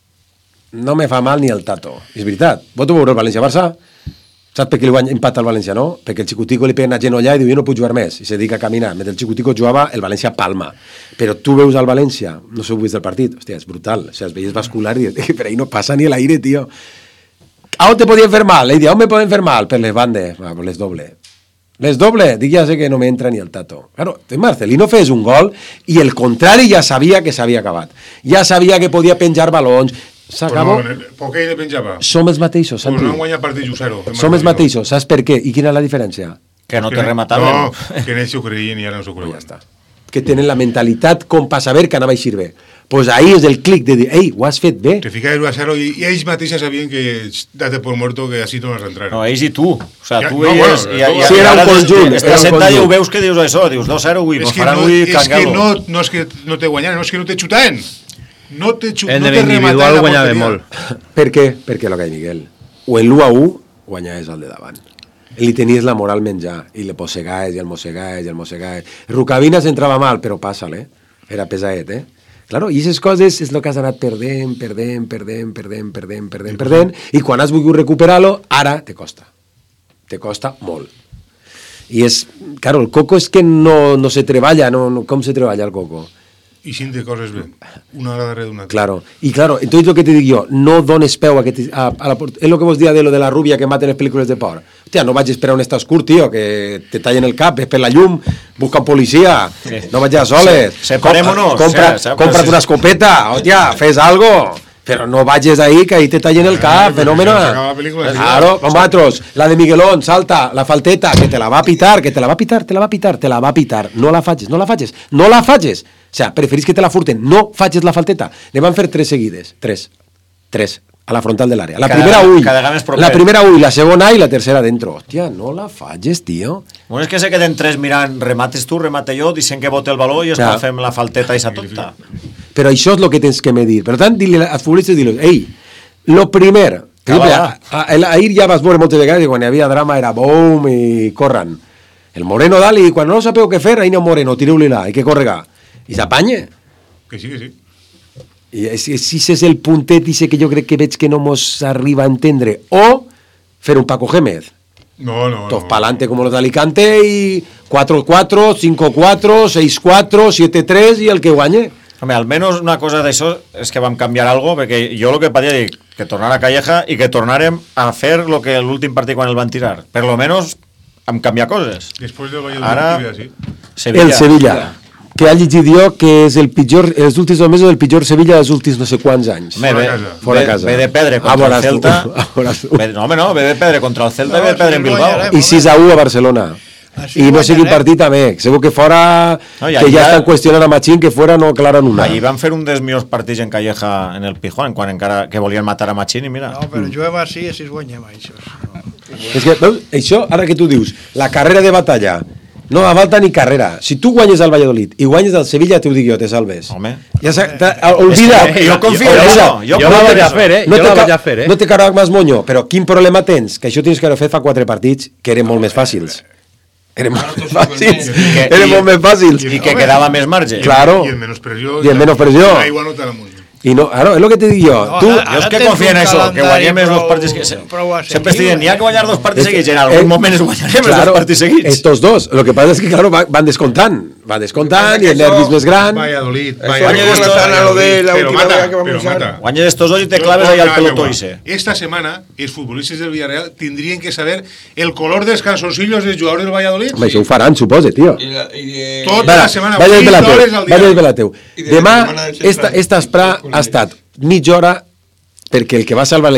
no me fa mal ni el tato. I és veritat, vos tu veure el València-Barça, saps per què li va empatar el València, no? Perquè el Xicutico li peguen a genollar i diu, jo no puc jugar més, i se dedica a caminar. Mentre el Xicutico jugava, el València palma. Però tu veus al València, no sé ho vist del partit, hòstia, és brutal, o sigui, es veies vascular i per ahí no passa ni l'aire, tio. A on te podien fer mal? Ell diu, on me poden fer mal? Per les bandes, ah, per les doble. Les doble, dic, ja sé que no me entra ni el tato. Claro, Marcelino fes un gol i el contrari ja sabia que s'havia acabat. Ja sabia que podia penjar balons. S'acabó. Pues no, ¿por què ell penjava? Som els mateixos, Santi. Pues no han guanyat partit u zero. Som els mateixos, saps per què? I quina és la diferència? Que no te remataven. No, que en ells s'ho creien i ara no s'ho creien. Ja està. Que tenen la mentalitat com per saber que anava a eixir bé. Pues ahí és el clic de dir, ei, ho has fet bé. Te fica el u a zero i, i ells mateixos sabien que date por muerto que així no vas a entrar. No, ells i tu. O sea, ja, tu no, veies... Bueno, ja, ja, sí, era un conjunt. Estàs sentat i ho veus que dius això, dius dos a zero, ui, és nos que faran no, ui és cangal-lo. que no, no és que no te guanyaran, no és que no te xutaven. No te xutaven. En l'individual no guanyava molt. Per què? Perquè el que ha Miguel. O en l'u a u guanyaves el de davant. Li tenies la moral menjar, i le possegaves, i el mossegaves, i el mossegaves. Rukavina s'entrava mal, però passa-le. Era pesaet, eh? Claro, i aquestes coses és el que has anat perdent, perdent, perdent, perdent, perdent, perdent, perdent, i quan has volgut recuperar-lo, ara te costa. Te costa molt. I és, claro, el coco és que no, no se treballa, no, no, com se treballa el coco? I cinc de coses bé, una hora darrere d'una. Claro, y claro, entonces lo que te digo yo, no dones peu a que te, a, a la, es lo que vos dia de lo de la rubia que maten les pel·lícules de por. Hòstia, no vaig esperar un estat oscur, tio, que te tallen el cap, ves per la llum, busca un policia, sí. No vaig a soles. Se, separémonos. Compra, sí, compra't una escopeta, hòstia, fes algo. Pero no vayas ahí que ahí te tallen el cap, eh, fenómeno. Claro, con vatros, la de Miguelón, salta, la falteta, que te la va a pitar, que te la va a pitar, te la va a pitar, te la va a pitar. No la faches, no la faches, no la faches. O sea, preferís que te la furten, no faches la falteta. Ne van fer tres seguides, tres, tres, a la frontal de l'àrea. La cada, primera ull, la primera ull, la segona i la tercera dentro. Hòstia, no la faches, tio. Bueno, és que se queden tres mirant, remates tu, remate jo, dicen que bote el baló i ja. Fem la falteta i sa tonta. Però això és el que tens que medir. Per tant, dile als futbolistes, dile, ei, lo primer, ahir ja vas veure moltes vegades que quan hi havia drama era boom i corran. El Moreno dali, quan no sapeu què fer, ahí no Moreno, tireu-li la, i que correga. I s'apanya. Que sí, que sí. I si és el puntet i sé que jo crec que veig que no mos arriba a entendre. O fer un Paco Gémez. No, no, Todos no. para adelante como los de Alicante y cuatro cuatro, cinco cuatro, seis cuatro, siete tres y el que guanye. Home, almenys una cosa d'això és que vam canviar algo, perquè jo el que patia dir que tornara a Calleja i que tornarem a fer lo que l'últim partit quan el van tirar. Per lo menos hem canviat coses. Després del Valladolid, ara, sí. Sevilla. El Sevilla. Que ha llegit jo que és el pitjor, els últims dos mesos el pitjor Sevilla dels últims no sé quants anys. Home, ve, fora de casa. Ve de pedre contra el Celta. Ve, no, home, no, ve de pedre contra el Celta no, i ve de pedre en Bilbao. I sis a u a Barcelona. I no sé quin partit també. Segur que fora, no, que ja estan qüestionant a Machín, que fora no aclaren una. Ahir van fer un dels millors partits en Calleja en el Pijuan, quan encara que volien matar a Machín i mira. No, però juguem així i així guanyem això. És que, veus, això, ara que tu dius, la carrera de batalla No fa falta ni carrera. Si tu guanyes el Valladolid i guanyes el Sevilla, t'ho dic jo, te salves. Home. Ja s'ha... Olvida. Es que jo confio en això. Jo la vaig a fer, eh? No Jo te, la vaig ca... a fer, eh? no te carrega més moño, però quin problema tens? Que això tens que haver fet fa quatre partits que eren molt més fàcils. Eren molt més fàcils. Eren molt més fàcils. I que quedava més marge. Claro. I en menys pressió. I en menys pressió. L'aigua no te la mulla. I no, claro, és el que te dic jo. No, tu, jo és que confio en això, que guanyem els dos partits que... Sempre estic dient, n'hi ha que guanyar dos partits seguits, en algun moment es guanyarem els dos partits seguits. Estos dos, lo que pasa es que, claro, van descontant, van descontant i el nervis més gran. Valladolid, guanyes estos dos i te claves ahí al pelotó ese. Esta semana, els futbolistes del Villarreal tindrien que saber el color dels calzoncillos dels jugadors del Valladolid. Home, això ho faran, suposa, tio. Tota la setmana, vaya vuit hores al dia. Vaya desvelateu. Demà, esta, esta espra ha estat mitja hora perquè el que va salvar